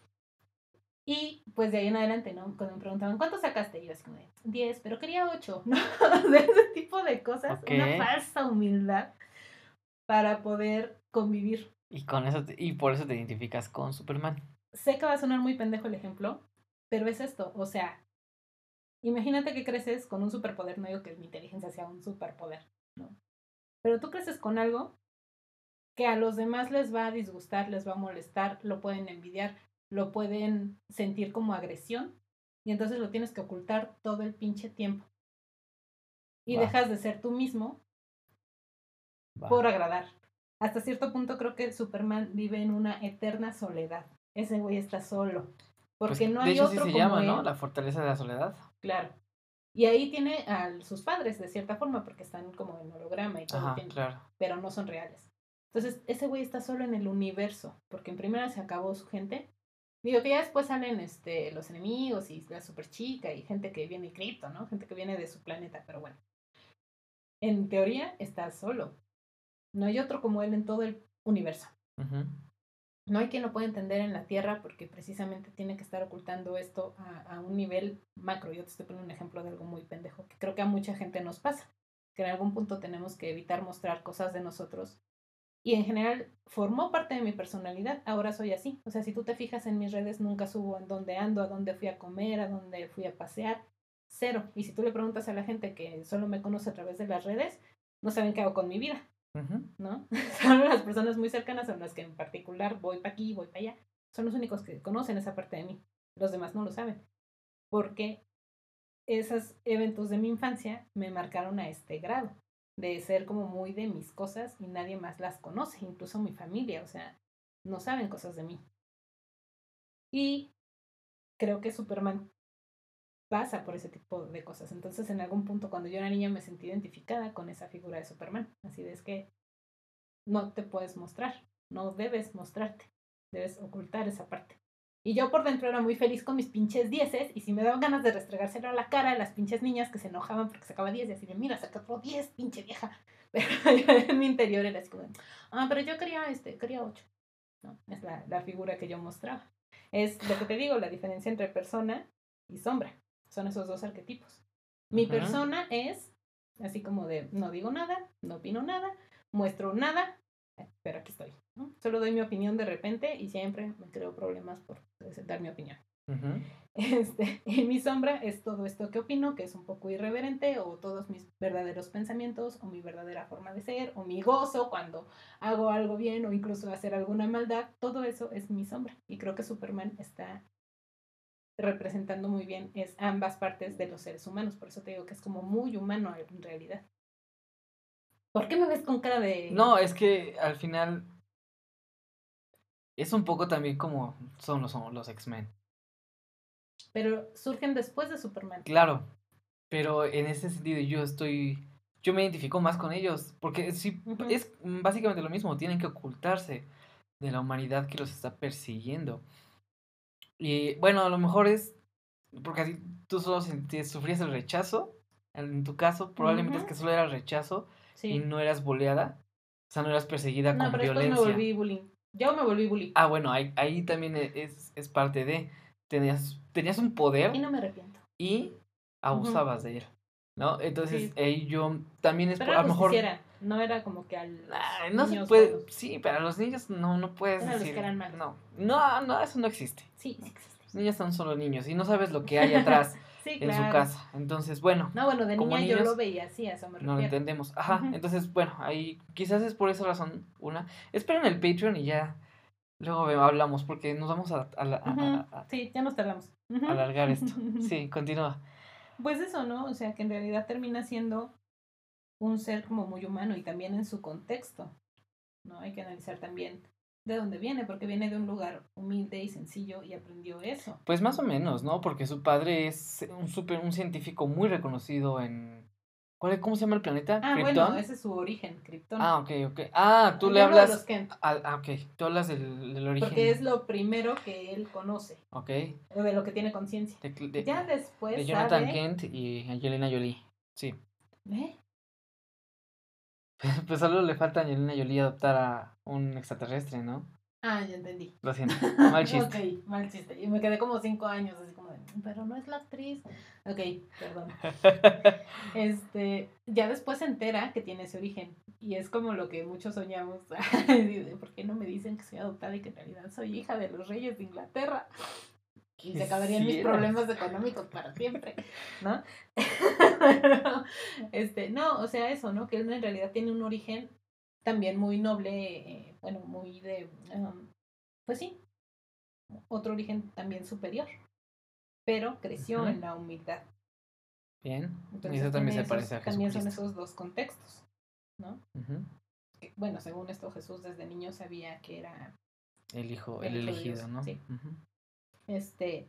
Y pues de ahí en adelante, ¿no? Cuando me preguntaban, ¿cuánto sacaste? Y yo así como de, diez, pero quería ocho, ¿no? De ese tipo de cosas, Ok. una falsa humildad para poder convivir. Y con eso te- y por eso te identificas con Superman. Sé que va a sonar muy pendejo el ejemplo, pero es esto, o sea, imagínate que creces con un superpoder, no digo que mi inteligencia sea un superpoder, ¿no? Pero tú creces con algo que a los demás les va a disgustar, les va a molestar, lo pueden envidiar, lo pueden sentir como agresión, y entonces lo tienes que ocultar todo el pinche tiempo. Y Va, dejas de ser tú mismo va. por agradar. Hasta cierto punto creo que Superman vive en una eterna soledad. Ese güey está solo. Pues Porque no de hay hecho sí otro se como llama, ¿no? él. La fortaleza de la soledad. Claro. Y ahí tiene a sus padres, de cierta forma, porque están como en holograma y todo el Ajá, tiempo. claro. Pero no son reales. Entonces, ese güey está solo en el universo. Porque en primera se acabó su gente. Digo que ya después salen este, los enemigos y la super chica y gente que viene de cripto, ¿no? Gente que viene de su planeta, pero bueno. En teoría está solo. No hay otro como él en todo el universo. Ujú. No hay quien lo pueda entender en la Tierra porque precisamente tiene que estar ocultando esto a, a un nivel macro. Yo te estoy poniendo un ejemplo de algo muy pendejo que creo que a mucha gente nos pasa, que en algún punto tenemos que evitar mostrar cosas de nosotros. Y en general formó parte de mi personalidad, ahora soy así. O sea, si tú te fijas en mis redes, nunca subo en dónde ando, a dónde fui a comer, a dónde fui a pasear, cero. Y si tú le preguntas a la gente que solo me conoce a través de las redes, no saben qué hago con mi vida. Ujú. ¿No? Son las personas muy cercanas son las que en particular voy para aquí, voy para allá. Son los únicos que conocen esa parte de mí. Los demás no lo saben. Porque esos eventos de mi infancia me marcaron a este grado. De ser como muy de mis cosas y nadie más las conoce, incluso mi familia. O sea, no saben cosas de mí. Y creo que Superman pasa por ese tipo de cosas. Entonces, en algún punto, cuando yo era niña, me sentí identificada con esa figura de Superman. Así de es que no te puedes mostrar, no debes mostrarte, debes ocultar esa parte. Y yo por dentro era muy feliz con mis pinches dieces, y si me daban ganas de restregárselo a la cara a las pinches niñas que se enojaban porque sacaba diez y así de, mira, saca otro diez, pinche vieja. Pero en mi interior era así como, ah, pero yo quería, este, quería ocho. No, es la, la figura que yo mostraba. Es lo que te digo, la diferencia entre persona y sombra. Son esos dos arquetipos. Mi Ujú. persona es así como de, no digo nada, no opino nada, muestro nada, pero aquí estoy, ¿no? Solo doy mi opinión de repente y siempre me creo problemas por dar mi opinión. Ujú. Este, y mi sombra es todo esto que opino, que es un poco irreverente, o todos mis verdaderos pensamientos, o mi verdadera forma de ser, o mi gozo cuando hago algo bien, o incluso hacer alguna maldad, todo eso es mi sombra. Y creo que Superman está representando muy bien es ambas partes de los seres humanos, por eso te digo que es como muy humano en realidad. ¿Por qué me ves con cara de...? No, es que al final es un poco también como son los, son los X-Men. Pero surgen después de Superman. Claro, pero en ese sentido yo estoy, yo me identifico más con ellos, porque sí, Ujú. es básicamente lo mismo, tienen que ocultarse de la humanidad que los está persiguiendo. Y bueno, a lo mejor es porque así tú solo sentí- sufrías el rechazo, en tu caso probablemente es Ujú. que solo era rechazo y Sí. no eras boleada, o sea, no eras perseguida No, con pero después me violencia. volví bullying. Yo me volví bully. Ah, bueno, ahí, ahí también e- es, es parte de, tenías, tenías un Y poder no me arrepiento. y Ujú. abusabas de él, ¿no? Entonces, Sí. ahí yo también es, Pero por- a era lo mejor, justiciera. No era como que al Ay, no se niños puede, buenos. sí, pero a los niños no, no puedes Eran los decir. que eran malos. No, no, no, eso no existe. Sí, sí existe. Los niños son solo niños y no sabes lo que hay atrás Sí, en su claro. casa. Entonces, bueno, No, bueno, de como niña yo niños lo veía así, a eso me no lo refiero. entendemos. Ajá, Ujú. entonces, bueno, ahí quizás es por esa razón una. Esperen el Patreon y ya luego ve- hablamos porque nos vamos a, a la- a- a- Ujú. a- Sí, ya nos tardamos. Ujú. a alargar esto. Sí, continúa. Pues eso, ¿no? O sea, que en realidad termina siendo un ser como muy humano y también en su contexto, ¿no? Hay que analizar también de dónde viene, porque viene de un lugar humilde y sencillo y aprendió eso. Pues más o menos, ¿no? Porque su padre es un super, un científico muy reconocido en... ¿Cuál, cómo se llama el planeta? Ah, bueno, ¿Krypton? ese es su origen, Krypton. Ah, ok, ok. Ah, tú Yo le hablo de hablas... los Kent, al- ah, ok, tú hablas del, del origen. porque es lo primero que él conoce, Ok. o de lo que tiene conciencia. De, de- Ya después de Jonathan sabe... Kent y Angelina Jolie. Sí. ¿Eh? Pues solo le falta a Angelina Jolie adoptar a un extraterrestre, ¿no? Ah, ya entendí. Lo siento. Mal chiste. Ok, mal chiste. Y me quedé como cinco años así como de, pero no es la actriz. Ok, perdón. Este, ya después se entera que tiene ese origen. Y es como lo que muchos soñamos. ¿Por qué no me dicen que soy adoptada y que en realidad soy hija de los reyes de Inglaterra? Y se acabarían mis Quisieras. problemas económicos para siempre, ¿no? este, no, o sea, eso, ¿no? Que él en realidad tiene un origen también muy noble, eh, bueno, muy de, um, pues sí, otro origen también superior, pero creció Ujú. en la humildad. Bien. Entonces Y eso también tiene se parece a esos, también son Jesucristo. esos dos contextos, ¿no? Ujú. Que, bueno, según esto Jesús desde niño sabía que era El hijo, el el hijo de elegido, Dios, ¿no? sí. Ujú. Este,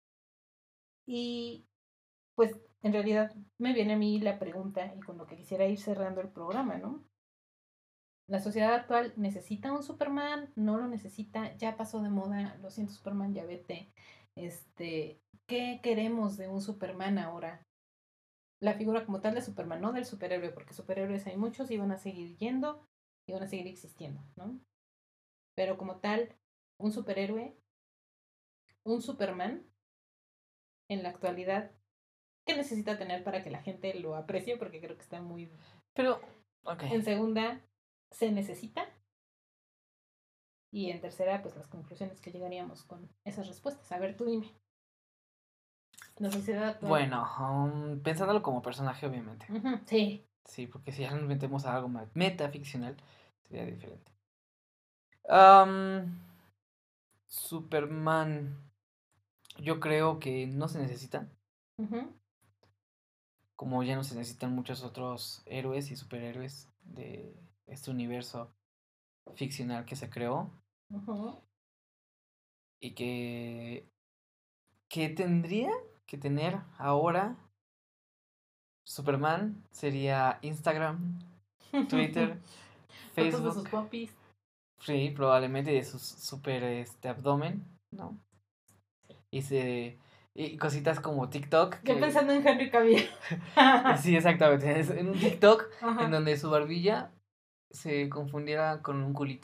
y pues en realidad me viene a mí la pregunta y con lo que quisiera ir cerrando el programa, ¿no? La sociedad actual necesita un Superman, no lo necesita, ya pasó de moda, lo siento Superman, ya vete. Este, ¿qué queremos de un Superman ahora? La figura como tal de Superman, no del superhéroe, porque superhéroes hay muchos y van a seguir yendo y van a seguir existiendo, ¿no? Pero como tal, un superhéroe, un Superman, en la actualidad, ¿qué necesita tener para que la gente lo aprecie? Porque creo que está muy... Pero, ok. En segunda, ¿se necesita? Y en tercera, pues las conclusiones que llegaríamos con esas respuestas. A ver, tú dime. La sociedad actual. Bueno, um, pensándolo como personaje, obviamente. Ujú, sí. Sí, porque si ya nos metemos a algo más metaficcional, sería diferente. Am, Superman, yo creo que no se necesita, Ujú, como ya no se necesitan muchos otros héroes y superhéroes de este universo ficcional que se creó ujú. y que, que tendría que tener ahora Superman sería Instagram, Twitter, Fotos de Facebook, sus popis. sí, probablemente de su super este abdomen, ¿no? Y se y cositas como TikTok Yo que pensando en Henry Cavill. sí, exactamente, es en un TikTok Ajá. en donde su barbilla se confundiera con un culito.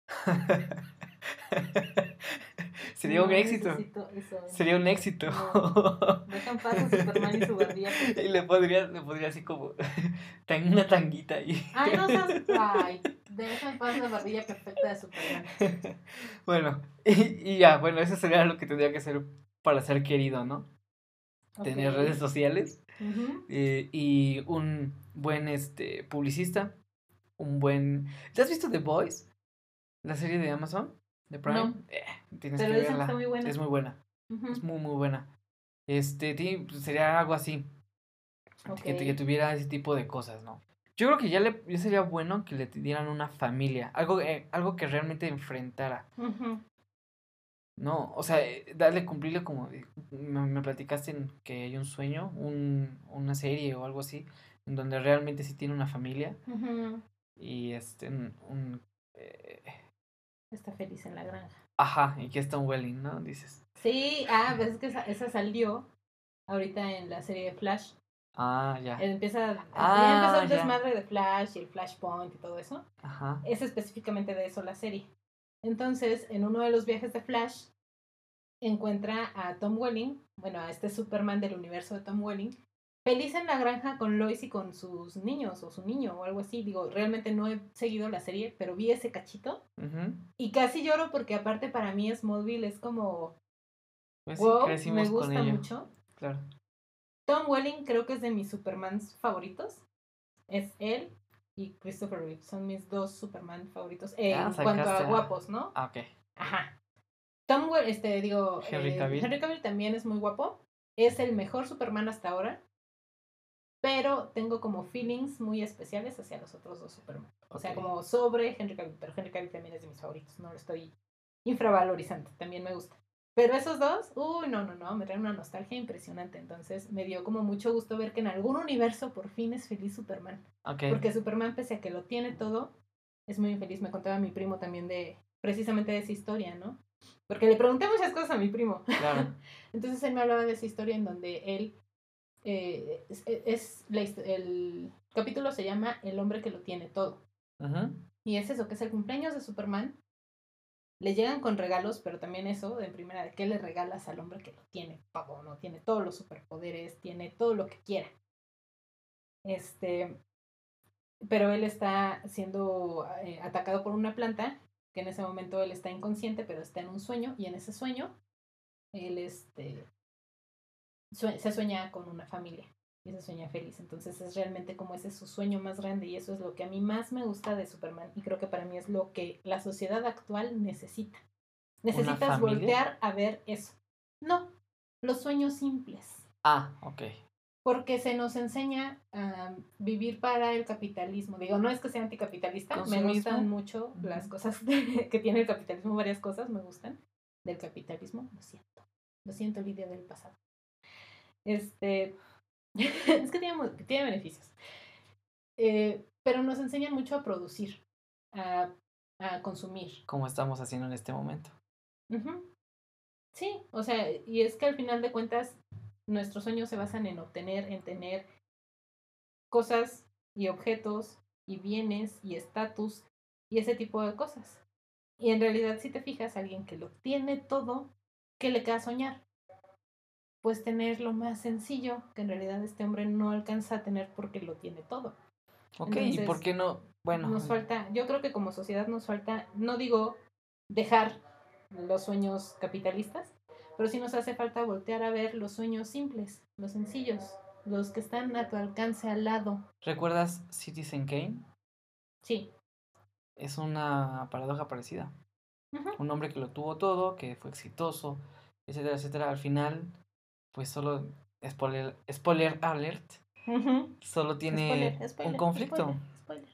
Sería un No éxito. necesito eso. Sería un éxito. No. Dejan paz a Superman y su barbilla Y perfecta. le podría, le podría así como tan una tanguita ahí. Ay, no seas... Ay, dejan paz la barbilla perfecta de Superman. Bueno, y, y ya, bueno, eso sería lo que tendría que ser para ser querido, ¿no? Tener Ok. redes sociales Ujú. eh, y un buen este publicista, un buen... ¿Te has visto The Boys? La serie de Amazon, de Prime. No, Eh, tienes pero que dicen que está verla. muy buena. Es muy buena. Ujú. Es muy, muy buena. Este, ti- pues, sería algo así. Ok. Que, que tuviera ese tipo de cosas, ¿no? Yo creo que ya, le, ya sería bueno que le dieran una familia. Algo, eh, algo que realmente enfrentara. Ujú. No, o sea, eh, darle, cumplirle como eh, me, me platicaste en que hay un sueño, un, una serie o algo así, en donde realmente sí tiene una familia Ujú. y este, un, un, eh, Está feliz en la granja. ajá, y que es Tom Welling, ¿no? Dices, Sí, ah, pues es que esa, esa salió ahorita en la serie de Flash. ah, ya, Empieza, ya empezó ah, el ya, desmadre de Flash y el Flashpoint y todo eso. ajá, Es específicamente de eso la serie. Entonces, en uno de los viajes de Flash, encuentra a Tom Welling, bueno, a este Superman del universo de Tom Welling, feliz en la granja con Lois y con sus niños o su niño o algo así. Digo, realmente no he seguido la serie, pero vi ese cachito Ujú. y casi lloro porque aparte para mí Smallville es como, Pues sí, wow, me crecimos con gusta ello. mucho. Claro. Tom Welling creo que es de mis Supermans favoritos. Es él y Christopher Reeve. Son mis dos Superman favoritos. Eh, Ah, en cuanto a sacaste a... guapos, ¿no? Ah, ok. Ajá. Tom Welling, este, digo, Henry eh, Cavill. Henry Cavill también es muy guapo. Es el mejor Superman hasta ahora. Pero tengo como feelings muy especiales hacia los otros dos Superman. O sea, Ok. como sobre Henry Cavill. Pero Henry Cavill también es de mis favoritos. No lo estoy infravalorizando. También me gusta. Pero esos dos, uy, no, no, no, me traen una nostalgia impresionante. Entonces me dio como mucho gusto ver que en algún universo por fin es feliz Superman. Ok. Porque Superman, pese a que lo tiene todo, es muy infeliz. Me contaba mi primo también de precisamente de esa historia, ¿no? Porque le pregunté muchas cosas a mi primo. Claro. Entonces él me hablaba de esa historia en donde él eh, es, es la, el capítulo se llama El hombre que lo tiene todo. Ujú. Y es eso, que es el cumpleaños de Superman. Le llegan con regalos, pero también eso, en primera, de qué le regalas al hombre que lo tiene todo, ¿no? Tiene todos los superpoderes, tiene todo lo que quiera. Este, pero él está siendo eh, atacado por una planta, que en ese momento él está inconsciente, pero está en un sueño, y en ese sueño, él este, sue se sueña con una familia, y se sueña feliz. Entonces es realmente como ese es su sueño más grande, y eso es lo que a mí más me gusta de Superman, y creo que para mí es lo que la sociedad actual necesita. ¿Una Necesitas familia? voltear a ver eso. No, los sueños simples. Ah, ok. Porque se nos enseña a vivir para el capitalismo. Digo, no es que sea anticapitalista, me ¿Consumismo? gustan mucho Ujú. las cosas de, que tiene el capitalismo, varias cosas me gustan del capitalismo, lo siento. Lo siento, Lidia del pasado. Este, es que tiene, tiene beneficios. Eh, pero nos enseñan mucho a producir, a, a consumir. Como estamos haciendo en este momento. Ujú. Sí, o sea, y es que al final de cuentas nuestros sueños se basan en obtener, en tener cosas y objetos y bienes y estatus y ese tipo de cosas. Y en realidad, si te fijas, alguien que lo tiene todo, ¿qué le queda soñar? Pues tener lo más sencillo, que en realidad este hombre no alcanza a tener porque lo tiene todo. Ok, ¿y por Entonces, qué no? Bueno, nos falta, yo creo que como sociedad nos falta, no digo dejar los sueños capitalistas, pero sí nos hace falta voltear a ver los sueños simples, los sencillos, los que están a tu alcance al lado. ¿recuerdas Citizen Kane? Sí. Es una paradoja parecida. Ujú. Un hombre que lo tuvo todo, que fue exitoso, etcétera, etcétera. Al final, pues solo, spoiler, spoiler alert, Ujú. solo tiene Spoiler, un spoiler, conflicto, spoiler, spoiler.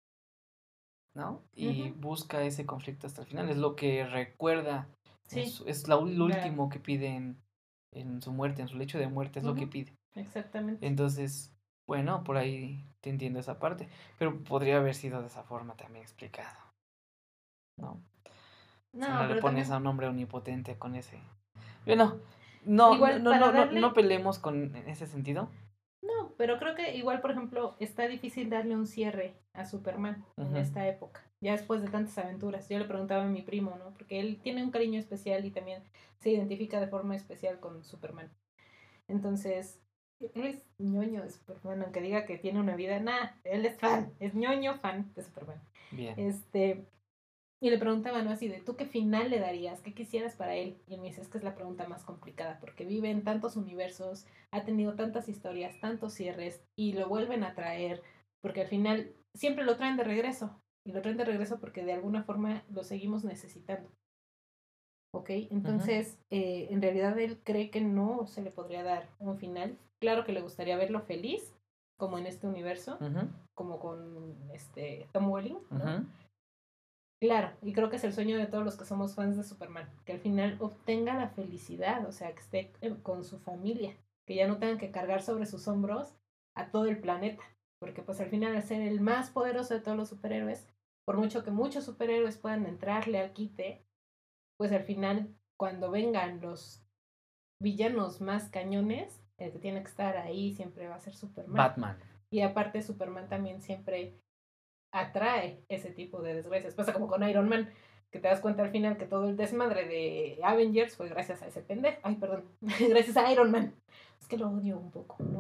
¿no? Y Ujú. busca ese conflicto hasta el final. Es lo que recuerda, en Sí, su- es la- lo la, último que pide en, en su muerte, en su lecho de muerte, es lo que ujú, pide. exactamente. Entonces, bueno, por ahí te entiendo esa parte, pero podría haber sido de esa forma también explicado, ¿no? O sea, no No, le pero pones a también, un hombre omnipotente con ese. Bueno, no, no, igual no, para no, no, no darle, peleemos con en ese sentido. no, pero creo que igual, por ejemplo, está difícil darle un cierre a Superman en Ujú. esta época, ya después de tantas aventuras. Yo le preguntaba a mi primo, ¿no? Porque él tiene un cariño especial y también se identifica de forma especial con Superman. Entonces, él es ñoño de Superman, aunque diga que tiene una vida, nada, él es fan, es ñoño fan de Superman. Bien. Este, y le preguntaba, ¿no? Así de, ¿tú qué final le darías? ¿Qué quisieras para él? Y él me dice, es que es la pregunta más complicada, porque vive en tantos universos, ha tenido tantas historias, tantos cierres, y lo vuelven a traer, porque al final siempre lo traen de regreso, y lo traen de regreso porque de alguna forma lo seguimos necesitando. ¿Ok? Ujú, Entonces, eh, en realidad él cree que no se le podría dar un final. Claro que le gustaría verlo feliz, como en este universo, ujú, como con este Tom Welling, ¿no? ujú. Claro, y creo que es el sueño de todos los que somos fans de Superman, que al final obtenga la felicidad, o sea, que esté eh, con su familia, que ya no tengan que cargar sobre sus hombros a todo el planeta, porque pues al final al ser el más poderoso de todos los superhéroes, por mucho que muchos superhéroes puedan entrarle al quite, pues al final cuando vengan los villanos más cañones, el que tiene que estar ahí siempre va a ser Superman. Batman. Y aparte Superman también siempre atrae ese tipo de desgracias. Pasa como con Iron Man, que te das cuenta al final que todo el desmadre de Avengers fue gracias a ese pendejo. Ay, perdón, gracias a Iron Man. Es que lo odio un poco, lo odio.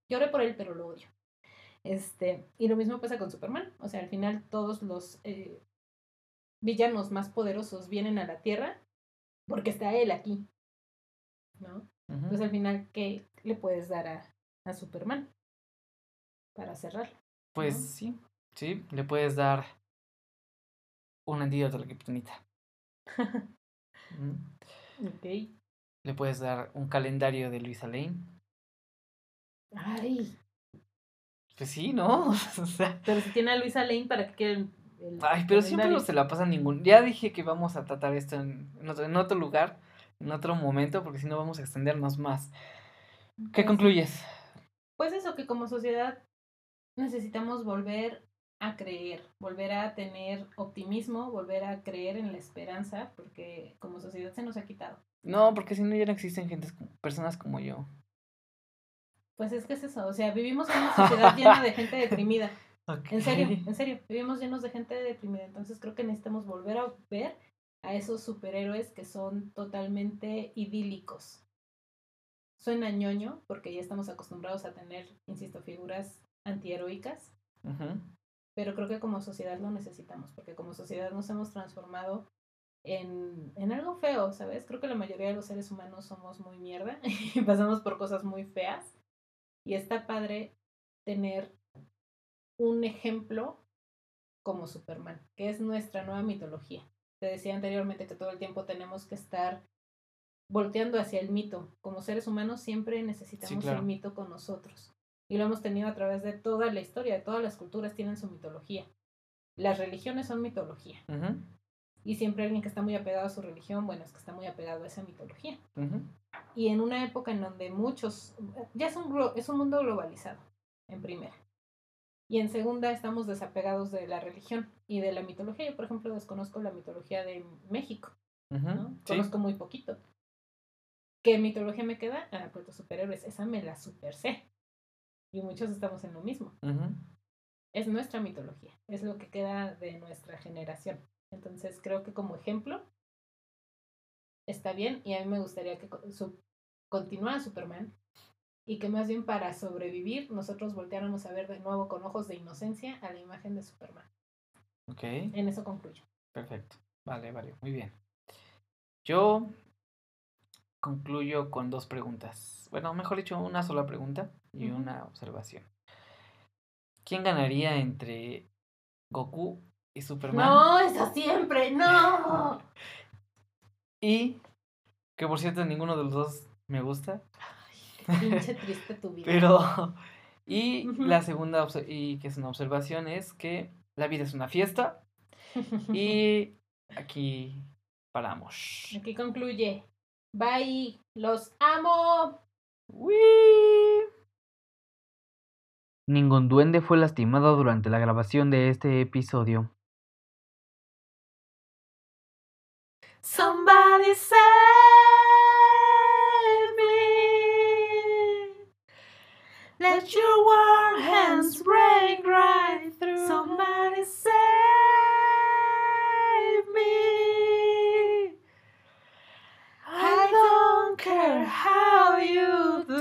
Lloré por él, pero lo odio. Este, y lo mismo pasa con Superman. O sea, al final todos los eh, villanos más poderosos vienen a la Tierra porque está él aquí, ¿no? Uh-huh. Entonces al final, ¿qué le puedes dar a, a Superman para cerrarlo? Pues ¿no? sí, sí, le puedes dar un antídoto a la kriptonita. ¿Mm? Ok. Le puedes dar un calendario de Luisa Lane. Ay. Pues sí, ¿no? O sea, pero si tiene a Luisa Lane, ¿para qué quieren el Ay, pero calendario? Siempre no se la pasa ningún... Ya dije que vamos a tratar esto en, en, otro, en otro lugar, en otro momento, porque si no vamos a extendernos más. ¿Qué pues, concluyes? Pues eso, que como sociedad necesitamos volver a creer, volver a tener optimismo, volver a creer en la esperanza, porque como sociedad se nos ha quitado. No, porque si no ya no existen gentes, personas como yo. Pues es que es eso, o sea, vivimos en una sociedad llena de gente deprimida. Okay. En serio, en serio, vivimos llenos de gente deprimida, entonces creo que necesitamos volver a ver a esos superhéroes que son totalmente idílicos. Suena ñoño, porque ya estamos acostumbrados a tener, insisto, figuras antiheroicas, uh-huh. pero creo que como sociedad lo necesitamos, porque como sociedad nos hemos transformado en, en algo feo, ¿sabes? Creo que la mayoría de los seres humanos somos muy mierda y pasamos por cosas muy feas, y está padre tener un ejemplo como Superman, que es nuestra nueva mitología. Te decía anteriormente que todo el tiempo tenemos que estar volteando hacia el mito. Como seres humanos siempre necesitamos sí, claro. el mito con nosotros. Y lo hemos tenido a través de toda la historia, de todas las culturas tienen su mitología. Las religiones son mitología. Uh-huh. Y siempre alguien que está muy apegado a su religión, bueno, es que está muy apegado a esa mitología. Uh-huh. Y en una época en donde muchos, ya es un, es un mundo globalizado, en primera. Y en segunda, estamos desapegados de la religión y de la mitología. Yo, por ejemplo, desconozco la mitología de México. Uh-huh. ¿no? Sí. Conozco muy poquito. ¿Qué mitología me queda? Ah, pues los superhéroes. Esa me la super sé. Y muchos estamos en lo mismo. Uh-huh. Es nuestra mitología. Es lo que queda de nuestra generación. Entonces, creo que como ejemplo está bien. Y a mí me gustaría que su, continuara Superman. Y que más bien para sobrevivir nosotros volteáramos a ver de nuevo con ojos de inocencia a la imagen de Superman. Ok. En eso concluyo. Perfecto. Vale, vale. Muy bien. Yo concluyo con dos preguntas. Bueno, mejor dicho, una sola pregunta y uh-huh. una observación. ¿Quién ganaría entre Goku y Superman? No, eso siempre, no. Y que por cierto ninguno de los dos me gusta. Pinche triste tu vida. Pero, y uh-huh. la segunda, y que es una observación, es que la vida es una fiesta. Y aquí paramos. Aquí concluye. Bye. Los amo. ¡Wii! Ningún duende fue lastimado durante la grabación de este episodio. Somebody save me. Let your warm hands break right through. Somebody save me. I don't care how you do.